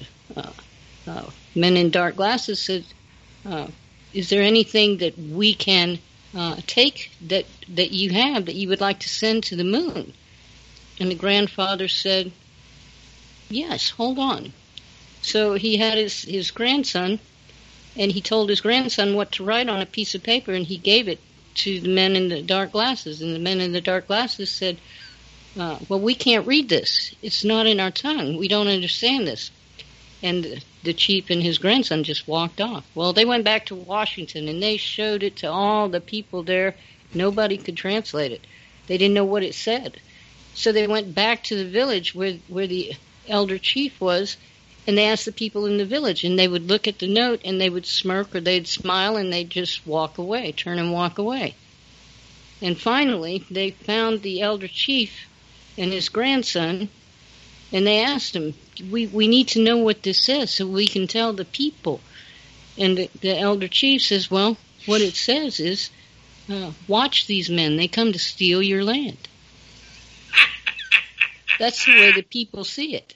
Speaker 7: men in dark glasses said, is there anything that we can take that you have that you would like to send to the moon? And the grandfather said, yes, hold on. So he had his grandson, and he told his grandson what to write on a piece of paper, and he gave it to the men in the dark glasses. And the men in the dark glasses said, well, we can't read this. It's not in our tongue. We don't understand this. And the chief and his grandson just walked off. Well, they went back to Washington, and they showed it to all the people there. Nobody could translate it. They didn't know what it said. So they went back to the village where the elder chief was, and they asked the people in the village, and they would look at the note, and they would smirk or they'd smile, and they'd just walk away, turn and walk away. And finally, they found the elder chief and his grandson, and they asked him, we need to know what this says so we can tell the people. And the elder chief says, well, what it says is, watch these men. They come to steal your land. That's the way the people see it.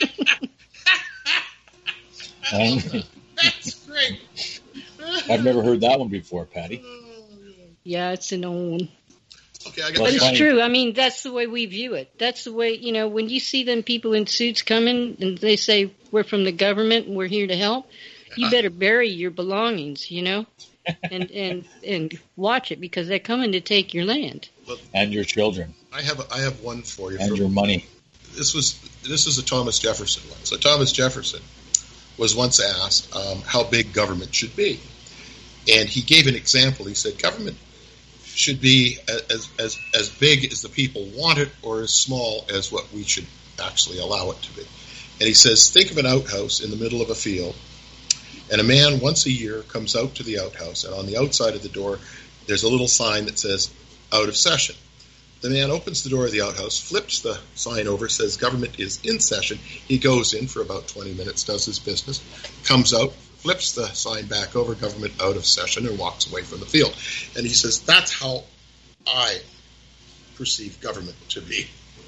Speaker 6: That's great.
Speaker 3: I've never heard that one before, Patty.
Speaker 7: Yeah, it's an old one.
Speaker 6: Okay,
Speaker 7: but it's true. I mean, that's the way we view it. That's the way, when you see them people in suits coming and they say, we're from the government and we're here to help, you better bury your belongings, and watch it, because they're coming to take your land.
Speaker 3: And your children.
Speaker 6: I have one for you.
Speaker 3: And your money.
Speaker 6: This is a Thomas Jefferson one. So Thomas Jefferson was once asked how big government should be. And he gave an example. He said, government should be as big as the people want it, or as small as what we should actually allow it to be. And he says, think of an outhouse in the middle of a field, and a man once a year comes out to the outhouse, and on the outside of the door there's a little sign that says, out of session. The man opens the door of the outhouse, flips the sign over, says government is in session. He goes in for about 20 minutes, does his business, comes out, flips the sign back over, government out of session, and walks away from the field. And he says, that's how I perceive government to be.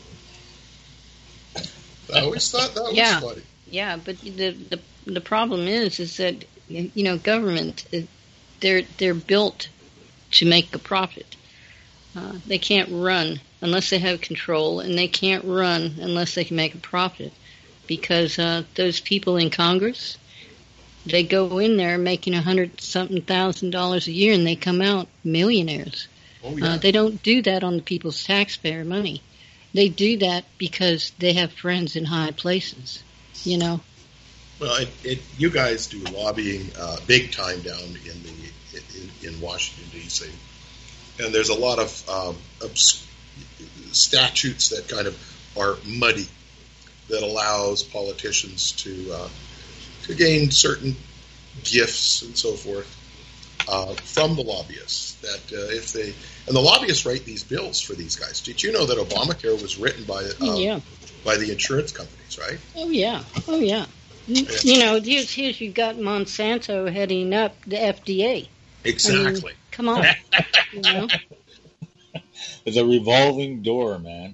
Speaker 6: I always thought that was funny.
Speaker 7: Yeah, but the problem is that, government, they're built to make a profit. They can't run unless they have control, and they can't run unless they can make a profit, because those people in Congress, they go in there making $100-something thousand a year, and they come out millionaires. Oh, yeah. They don't do that on the people's taxpayer money. They do that because they have friends in high places, Well,
Speaker 6: you guys do lobbying big time down in Washington, D.C., and there's a lot of statutes that kind of are muddy that allows politicians to gain certain gifts and so forth from the lobbyists. That and the lobbyists write these bills for these guys. Did you know that Obamacare was written by the insurance companies, right?
Speaker 7: Oh yeah. Here's you got Monsanto heading up the FDA.
Speaker 6: Exactly.
Speaker 7: I mean, come on.
Speaker 3: It's a revolving door, man.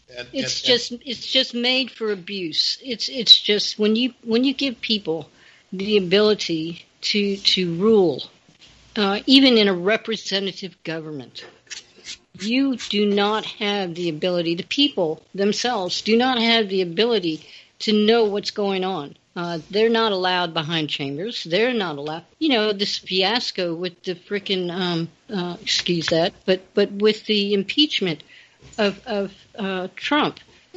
Speaker 7: It's just made for abuse. It's just when you give people the ability to rule, even in a representative government. You do not have the ability, the people themselves do not have the ability to know what's going on. They're not allowed behind chambers. They're not allowed. This fiasco with the frickin', excuse that, but with the impeachment of Trump,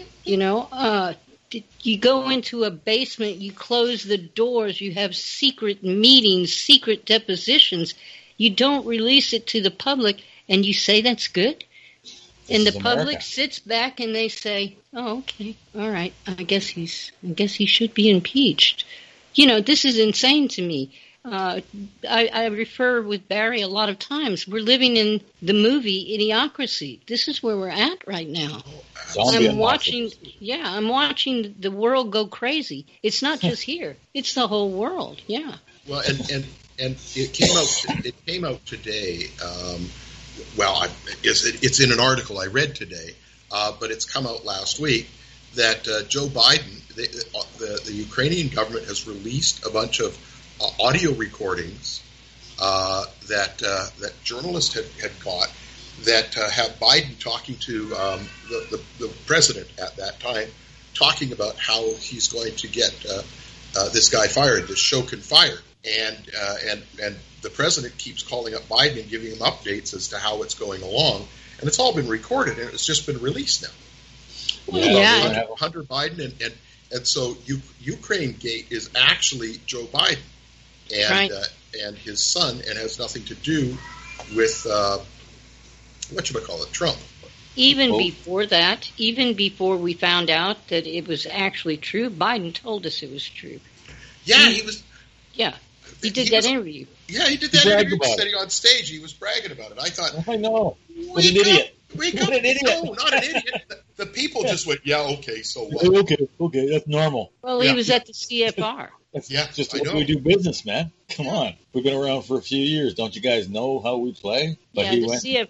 Speaker 7: you go into a basement, you close the doors, you have secret meetings, secret depositions. You don't release it to the public, and you say that's good? And the public sits back and they say, "Oh, okay, all right. I guess he should be impeached." This is insane to me. I refer with Barry a lot of times. We're living in the movie Idiocracy. This is where we're at right now. I'm watching the world go crazy. It's not just here; it's the whole world. Yeah.
Speaker 6: Well, and it came out today. It's in an article I read today, but it's come out last week that Joe Biden, the Ukrainian government, has released a bunch of audio recordings that journalists had got that have Biden talking to the president at that time, talking about how he's going to get this guy fired, this Shokin fired, and the president keeps calling up Biden and giving him updates as to how it's going along, and it's all been recorded and it's just been released now. Hunter Biden and so Ukraine Gate is actually Joe Biden and his son, and has nothing to do with Trump.
Speaker 7: Before that, even before we found out that it was actually true, Biden told us it was true.
Speaker 6: Yeah, he was.
Speaker 7: Yeah, he did that interview.
Speaker 6: Yeah, he did that interview. Sitting on stage, he was bragging about it. I thought,
Speaker 3: I know, what an idiot!
Speaker 6: What an idiot! No, not an idiot. The people just went, yeah, okay, so what?
Speaker 3: Okay, that's normal.
Speaker 7: Well, he was at the CFR.
Speaker 3: That's just the way we do business, man. Come on, we've been around for a few years. Don't you guys know how we play? But
Speaker 7: the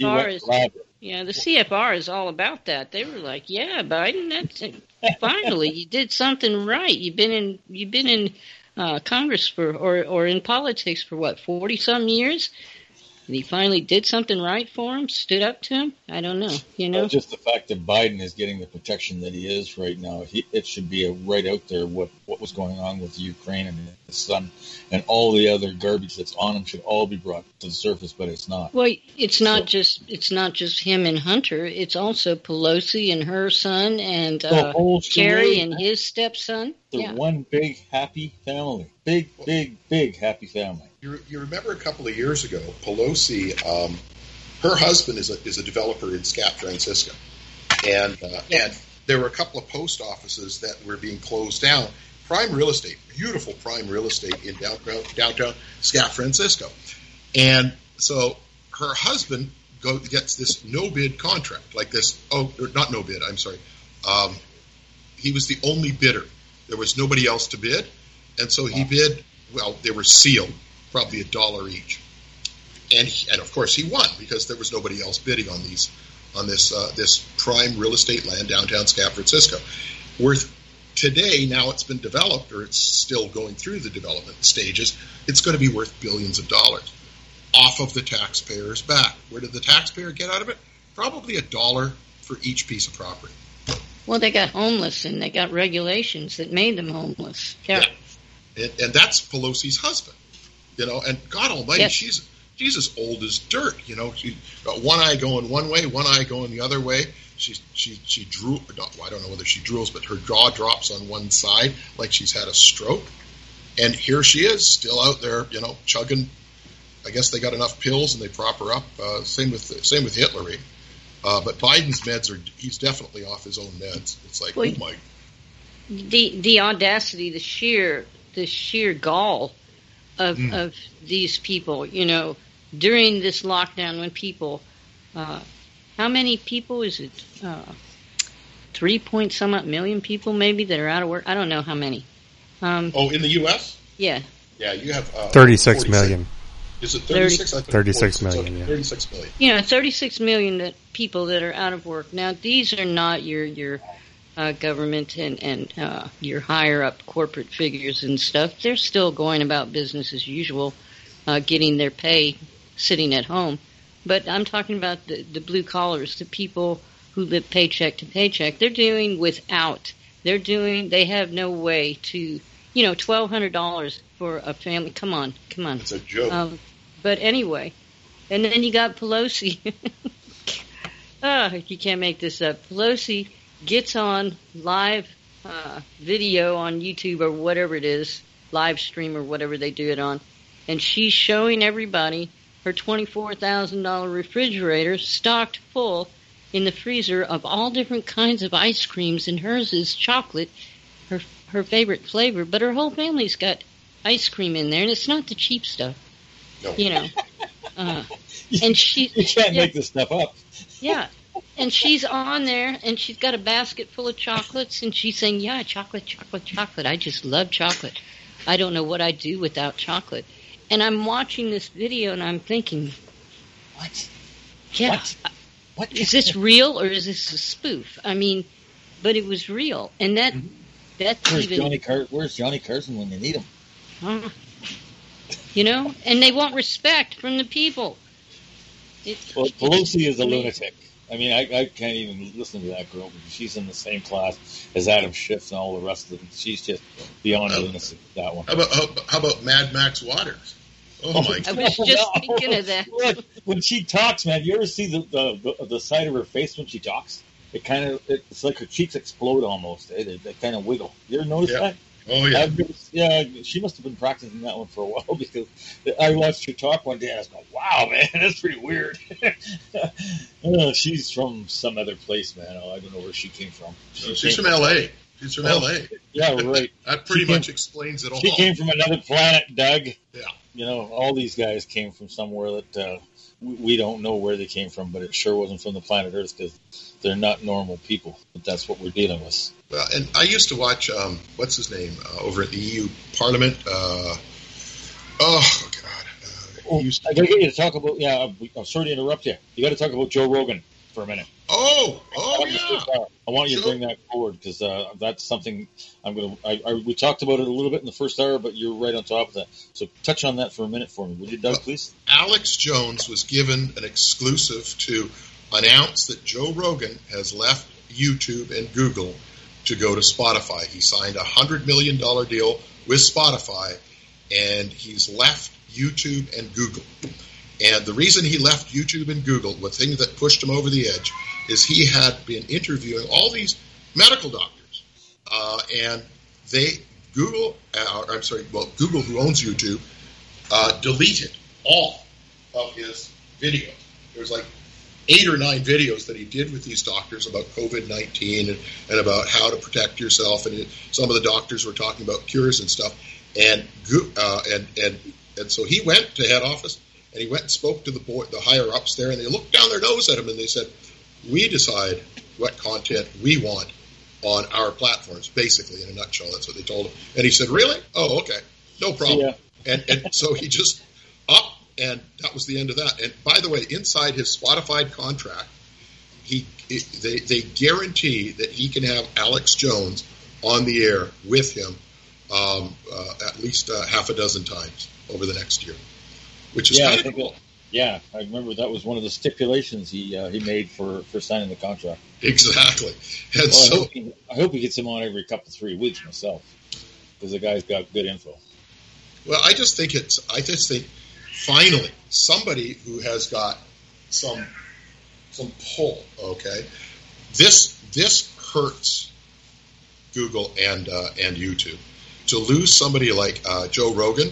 Speaker 7: CFR is all about that. They were like, yeah, Biden, that's finally you did something right. You've been in Congress or in politics for 40-some years, and he finally did something right for him, stood up to him. I don't know,
Speaker 3: just the fact that Biden is getting the protection that he is right now, it should be right out there what was going on with Ukraine and his son, and all the other garbage that's on him should all be brought to the surface, but it's not.
Speaker 7: Well, it's not just him and Hunter. It's also Pelosi and her son, and Kerry and his stepson.
Speaker 3: They're one big happy family. Big happy family.
Speaker 6: You remember a couple of years ago, Pelosi, her husband is a developer in San Francisco, and there were a couple of post offices that were being closed down. Prime real estate, beautiful prime real estate in downtown San Francisco, and so her husband gets this no bid contract like this. Oh, not no bid. I'm sorry. He was the only bidder. There was nobody else to bid, and so he bid. Well, they were sealed, probably $1 each, and of course he won because there was nobody else bidding on this prime real estate land downtown San Francisco, worth today. Now it's been developed, or it's still going through the development stages. It's going to be worth billions of dollars off of the taxpayer's back. Where did the taxpayer get out of it? Probably $1 for each piece of property.
Speaker 7: Well, they got homeless, and they got regulations that made them homeless. Yeah.
Speaker 6: And that's Pelosi's husband, and God Almighty, yes. She's as old as dirt, She got one eye going one way, one eye going the other way. She drew. I don't know whether she drools, but her jaw drops on one side like she's had a stroke. And here she is, still out there, chugging. I guess they got enough pills and they prop her up. Same with Hitler. But Biden's meds he's definitely off his own meds. It's like, oh my.
Speaker 7: The audacity, the sheer gall of these people, during this lockdown when people, how many people is it? 3-point-some million people maybe that are out of work. I don't know how many.
Speaker 6: In the U.S.?
Speaker 7: Yeah.
Speaker 6: Yeah, you have
Speaker 5: 36 million.
Speaker 6: Is it 36?
Speaker 5: 36 million, yeah.
Speaker 6: 36 million.
Speaker 7: 36 million people that are out of work. Now, these are not your government and your higher up corporate figures and stuff, they're still going about business as usual, getting their pay, sitting at home. But I'm talking about the blue collars, the people who live paycheck to paycheck. They're doing without. They have no way to, $1,200 for a family. Come on.
Speaker 6: It's a joke.
Speaker 7: But anyway, and then you got Pelosi. You can't make this up. Pelosi gets on live video on YouTube or whatever it is, live stream or whatever they do it on, and she's showing everybody her $24,000 refrigerator stocked full in the freezer of all different kinds of ice creams, and hers is chocolate, her favorite flavor, but her whole family's got ice cream in there, and it's not the cheap stuff.
Speaker 6: No.
Speaker 7: And she...
Speaker 3: You can't make this stuff up.
Speaker 7: Yeah. And she's on there, and she's got a basket full of chocolates, and she's saying, yeah, chocolate. I just love chocolate. I don't know what I'd do without chocolate. And I'm watching this video, and I'm thinking, what? Yeah. What? Is this real, or is this a spoof? I mean, but it was real. And that's
Speaker 3: where's Johnny Carson when you need him?
Speaker 7: And they want respect from the people.
Speaker 3: Well, Pelosi is a lunatic. I mean, I can't even listen to that girl because she's in the same class as Adam Schiff and all the rest of them. She's just beyond lunacy, that one.
Speaker 6: How about Mad Max Waters? Oh, my God.
Speaker 7: I was just thinking of that.
Speaker 3: Look, when she talks, man, you ever see the side of her face when she talks? It's like her cheeks explode almost. They kind of wiggle. You ever notice that?
Speaker 6: Oh, yeah.
Speaker 3: She must have been practicing that one for a while because I watched her talk one day and I was like, wow, man, that's pretty weird. She's from some other place, man. I don't know where she came from.
Speaker 6: She's from L.A. She's from L.A.
Speaker 3: Yeah, right.
Speaker 6: That pretty much explains it all.
Speaker 3: She came from another planet, Doug.
Speaker 6: Yeah.
Speaker 3: All these guys came from somewhere that we don't know where they came from, but it sure wasn't from the planet Earth because they're not normal people. But that's what we're dealing with.
Speaker 6: Well, and I used to watch, what's his name, over at the EU Parliament. I got to get
Speaker 3: you to talk about, I'm sorry to interrupt you. You got to talk about Joe Rogan for a minute.
Speaker 6: Yeah.
Speaker 3: I want you to bring that forward because that's something we talked about it a little bit in the first hour, but you're right on top of that. So touch on that for a minute for me. Would you, Doug, please?
Speaker 6: Alex Jones was given an exclusive to announce that Joe Rogan has left YouTube and Google to go to Spotify. He signed a $100 million deal with Spotify, and he's left YouTube and Google. And the reason he left YouTube and Google, the thing that pushed him over the edge, is he had been interviewing all these medical doctors. And Google, who owns YouTube, deleted all of his videos. There's like 8 or 9 videos that he did with these doctors about COVID-19 and about how to protect yourself. And some of the doctors were talking about cures and stuff. And so he went to head office and he went and spoke to the higher ups there, and they looked down their nose at him and they said, "We decide what content we want on our platforms." Basically, in a nutshell, that's what they told him. And he said, "Really? Oh, okay, no problem." Yeah. And so he just up. And that was the end of that. And by the way, inside his Spotify contract, they guarantee that he can have Alex Jones on the air with him at least half a dozen times over the next year, which is kind of cool.
Speaker 3: Yeah, I remember that was one of the stipulations he made for signing the contract.
Speaker 6: Exactly. And
Speaker 3: I hope he gets him on every couple 3 weeks myself because the guy's got good info.
Speaker 6: Well, I just think finally, somebody who has got some pull. Okay, this hurts Google and YouTube to lose somebody like Joe Rogan,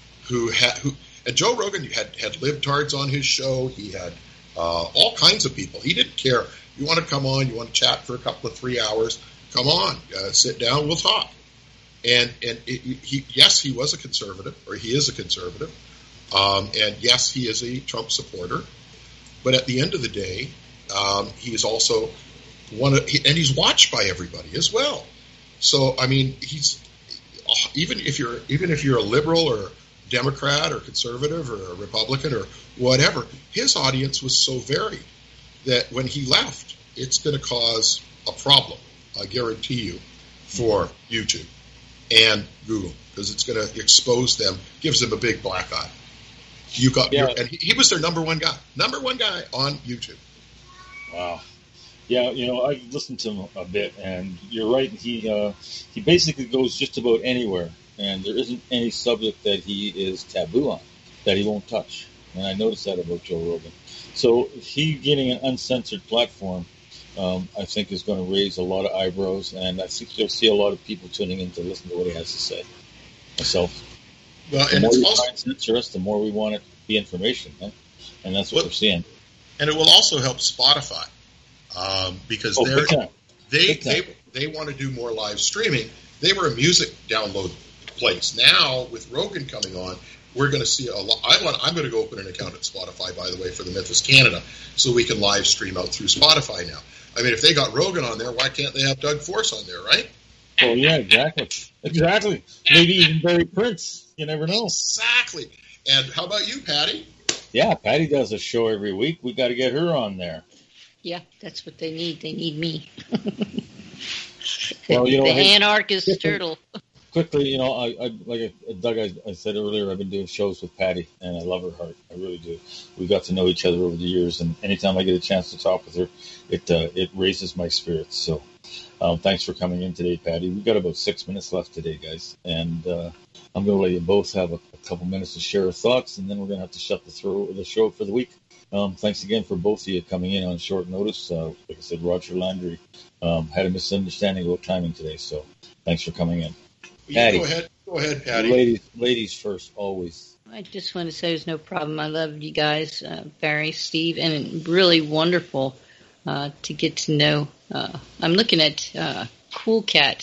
Speaker 6: and Joe Rogan had libtards on his show. He had all kinds of people. He didn't care. You want to come on? You want to chat for a couple of 3 hours? Come on, sit down. We'll talk. And he was a conservative, or he is a conservative. And yes, he is a Trump supporter, but at the end of the day, he is also and he's watched by everybody as well. So I mean, even if you're a liberal or Democrat or conservative or a Republican or whatever, his audience was so varied that when he left, it's going to cause a problem I guarantee you, for YouTube and Google, because it's going to expose them, gives them a big black eye. And he was their number one guy on YouTube.
Speaker 3: Wow. Yeah, I've listened to him a bit, and you're right. He basically goes just about anywhere, and there isn't any subject that he is taboo on, that he won't touch. And I noticed that about Joe Rogan. So he getting an uncensored platform, I think, is going to raise a lot of eyebrows, and I think you'll see a lot of people tuning in to listen to what he has to say. Myself.
Speaker 6: Well,
Speaker 3: the
Speaker 6: and
Speaker 3: more
Speaker 6: it's
Speaker 3: you
Speaker 6: also
Speaker 3: try and censor us, the more we want it to be information, huh? And that's what we're seeing.
Speaker 6: And it will also help Spotify, because they want to do more live streaming. They were a music download place. Now with Rogan coming on, we're going to see a lot. I'm going to go open an account at Spotify, by the way, for the Memphis Canada, so we can live stream out through Spotify now. I mean, if they got Rogan on there, why can't they have Doug Force on there, right?
Speaker 3: Oh yeah, exactly. Maybe even Barry Prince. You never know.
Speaker 6: Exactly. And how about you, Patty?
Speaker 3: Yeah, Patty does a show every week. We got to get her on there.
Speaker 7: Yeah, that's what they need. They need me.
Speaker 3: Well,
Speaker 7: the anarchist turtle.
Speaker 3: Quickly, Doug, I said earlier, I've been doing shows with Patty, and I love her heart. I really do. We got to know each other over the years, and anytime I get a chance to talk with her, it raises my spirits. So thanks for coming in today, Patty. We've got about 6 minutes left today, guys, and I'm going to let you both have a couple minutes to share your thoughts, and then we're going to have to shut the show for the week. Thanks again for both of you coming in on short notice. Like I said, Roger Landry had a misunderstanding about timing today, so thanks for coming in. Patty.
Speaker 6: Go ahead, Patty.
Speaker 3: Ladies first, always.
Speaker 7: I just want to say there's no problem. I love you guys, Barry, Steve, and really wonderful to get to know. I'm looking at Cool Cat.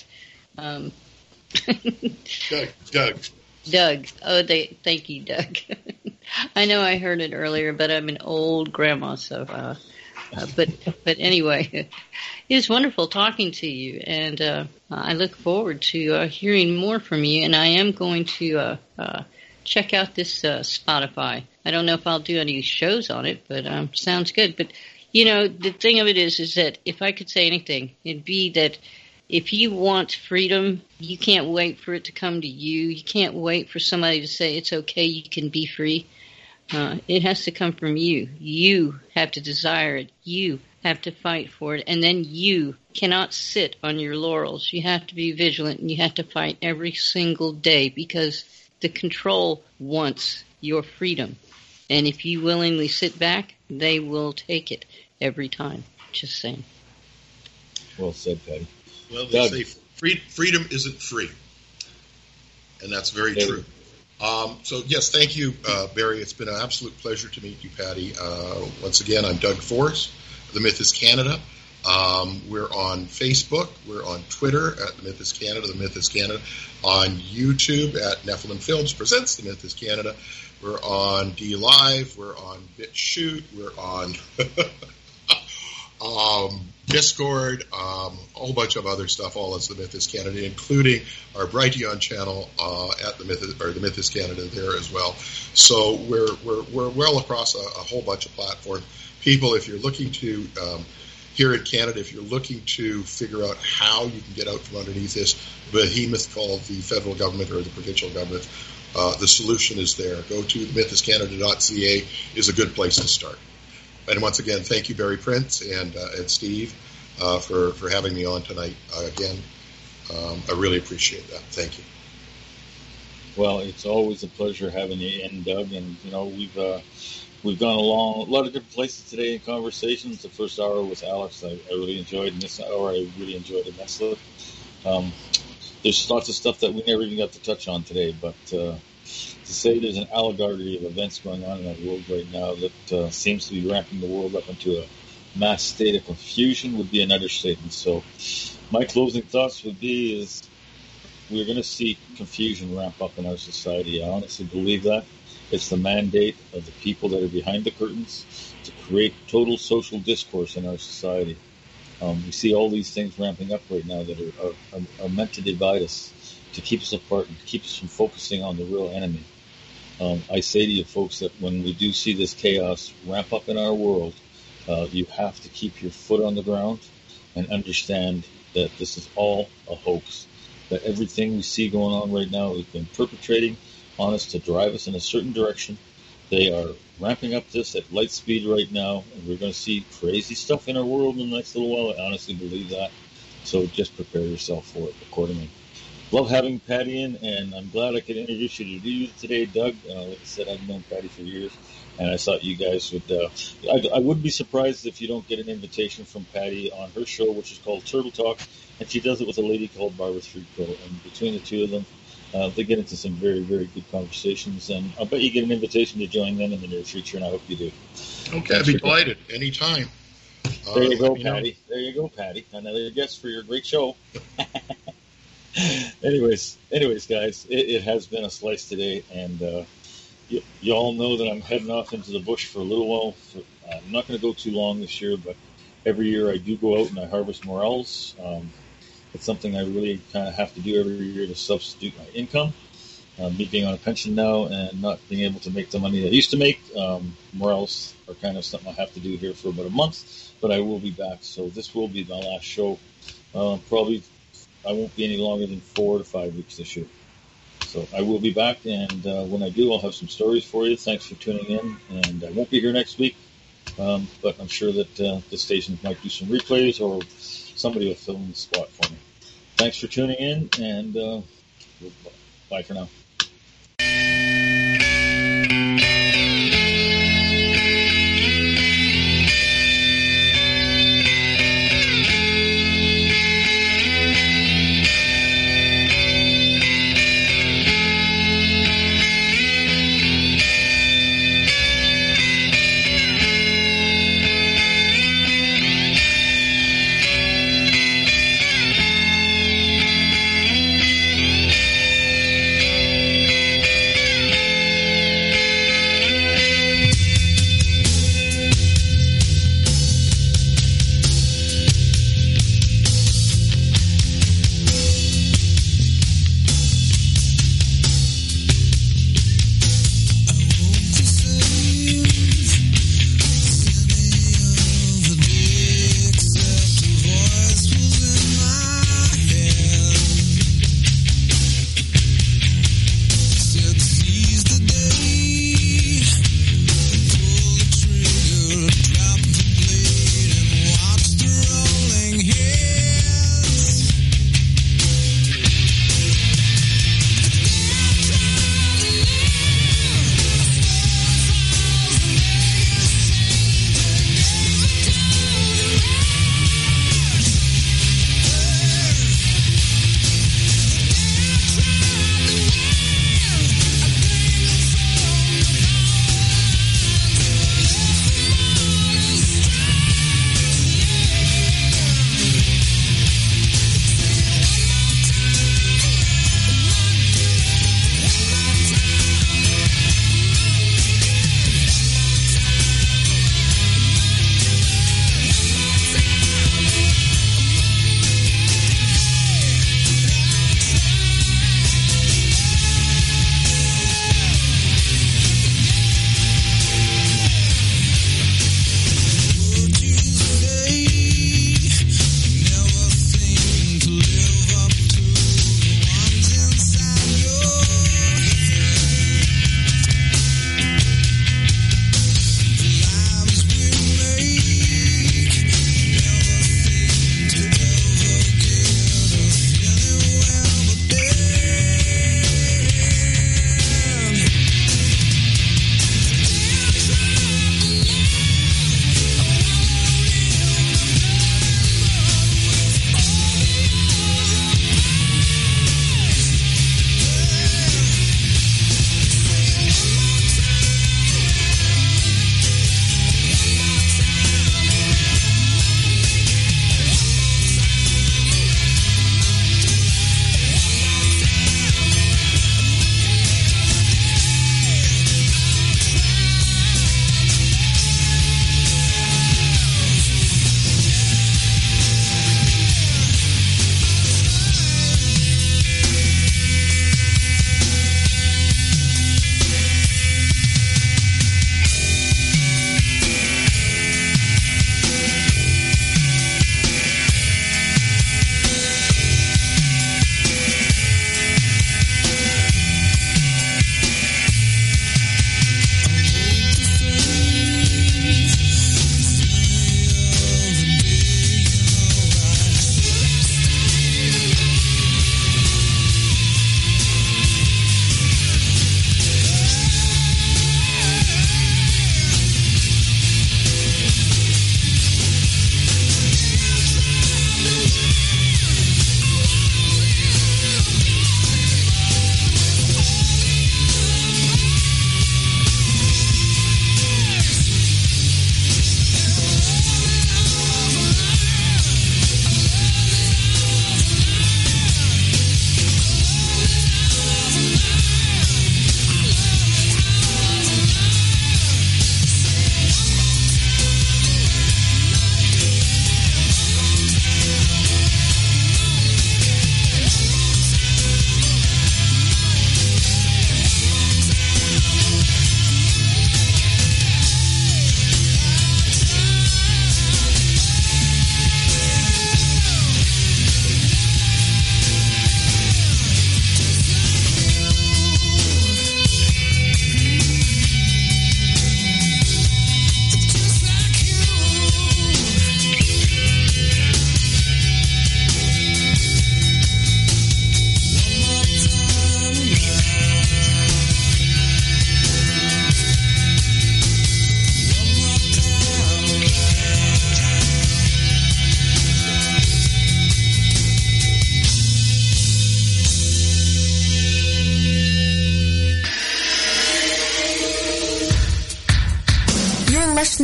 Speaker 7: Doug. Oh, thank you, Doug. I know I heard it earlier, but I'm an old grandma, so. But anyway, it's wonderful talking to you, and I look forward to hearing more from you. And I am going to check out this Spotify. I don't know if I'll do any shows on it, but sounds good. But the thing of it is that if I could say anything, it'd be that if you want freedom, you can't wait for it to come to you. You can't wait for somebody to say it's okay, you can be free. It has to come from you. You have to desire it. You have to fight for it. And then you cannot sit on your laurels. You have to be vigilant, and you have to fight every single day, because the control wants your freedom. And if you willingly sit back, they will take it every time. Just saying.
Speaker 3: Well said, Patty.
Speaker 6: Well, they say freedom isn't free. And that's very true. So, yes, thank you, Barry. It's been an absolute pleasure to meet you, Patty. Once again, I'm Doug Force, The Myth is Canada. We're on Facebook. We're on Twitter at The Myth is Canada, The Myth is Canada. On YouTube at Nephilim Films Presents The Myth is Canada. We're on DLive. We're on BitChute. We're on Discord, a whole bunch of other stuff, all as The Myth is Canada, including our Brighteon channel at The Myth is Canada there as well. So we're well across a whole bunch of platforms. People, if you're looking to here in Canada, if you're looking to figure out how you can get out from underneath this behemoth called the federal government or the provincial government, the solution is there. Go to themythiscanada.ca is a good place to start. And once again, thank you, Barry Prince and Steve, for having me on tonight. Again, I really appreciate that. Thank you.
Speaker 3: Well, it's always a pleasure having you in, Doug. And we've gone along a lot of different places today in conversations. The first hour with Alex, I really enjoyed, and this hour I really enjoyed immensely. There's lots of stuff that we never even got to touch on today, but to say there's an allegory of events going on in our world right now that seems to be ramping the world up into a mass state of confusion would be an understatement. So my closing thoughts would be is we're going to see confusion ramp up in our society. I honestly believe that. It's the mandate of the people that are behind the curtains to create total social discourse in our society. We see all these things ramping up right now that are meant to divide us, to keep us apart, and to keep us from focusing on the real enemy. I say to you folks that when we do see this chaos ramp up in our world, you have to keep your foot on the ground. and understand that this is all a hoax, that everything we see going on right now has been perpetrating on us to drive us in a certain direction. They are ramping up this at light speed right now, and we're going to see crazy stuff in our world in the next little while. I honestly believe that. So just prepare yourself for it accordingly. Love having Patty in, and I'm glad I could introduce you to you today, Doug. Like I said, I've known Patty for years, and I thought you guys would. I would be surprised if you don't get an invitation from Patty on her show, which is called Turtle Talk, and she does it with a lady called Barbara Threadco. And between the two of them, they get into some very, very good conversations, and I'll bet you get an invitation to join them in the near future, and I hope you do.
Speaker 6: Okay, I'd be delighted anytime.
Speaker 3: There you go, Patty. There you go, Patty. Another guest for your great show. Anyways, guys, it has been a slice today, and you all know that I'm heading off into the bush for a little while. I'm not going to go too long this year, but every year I do go out and I harvest morels. It's something I really kind of have to do every year to substitute my income. Me being on a pension now and not being able to make the money I used to make, morels are kind of something I have to do here for about a month, but I will be back. So this will be my last show. Probably I won't be any longer than 4 to 5 weeks this year. So I will be back, and when I do, I'll have some stories for you. Thanks for tuning in, and I won't be here next week, but I'm sure that the station might do some replays, or somebody will fill in the spot for me. Thanks for tuning in, and bye for now.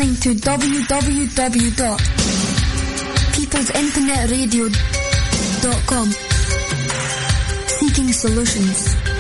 Speaker 1: listening to www.peoplesinternetradio.com. Seeking solutions.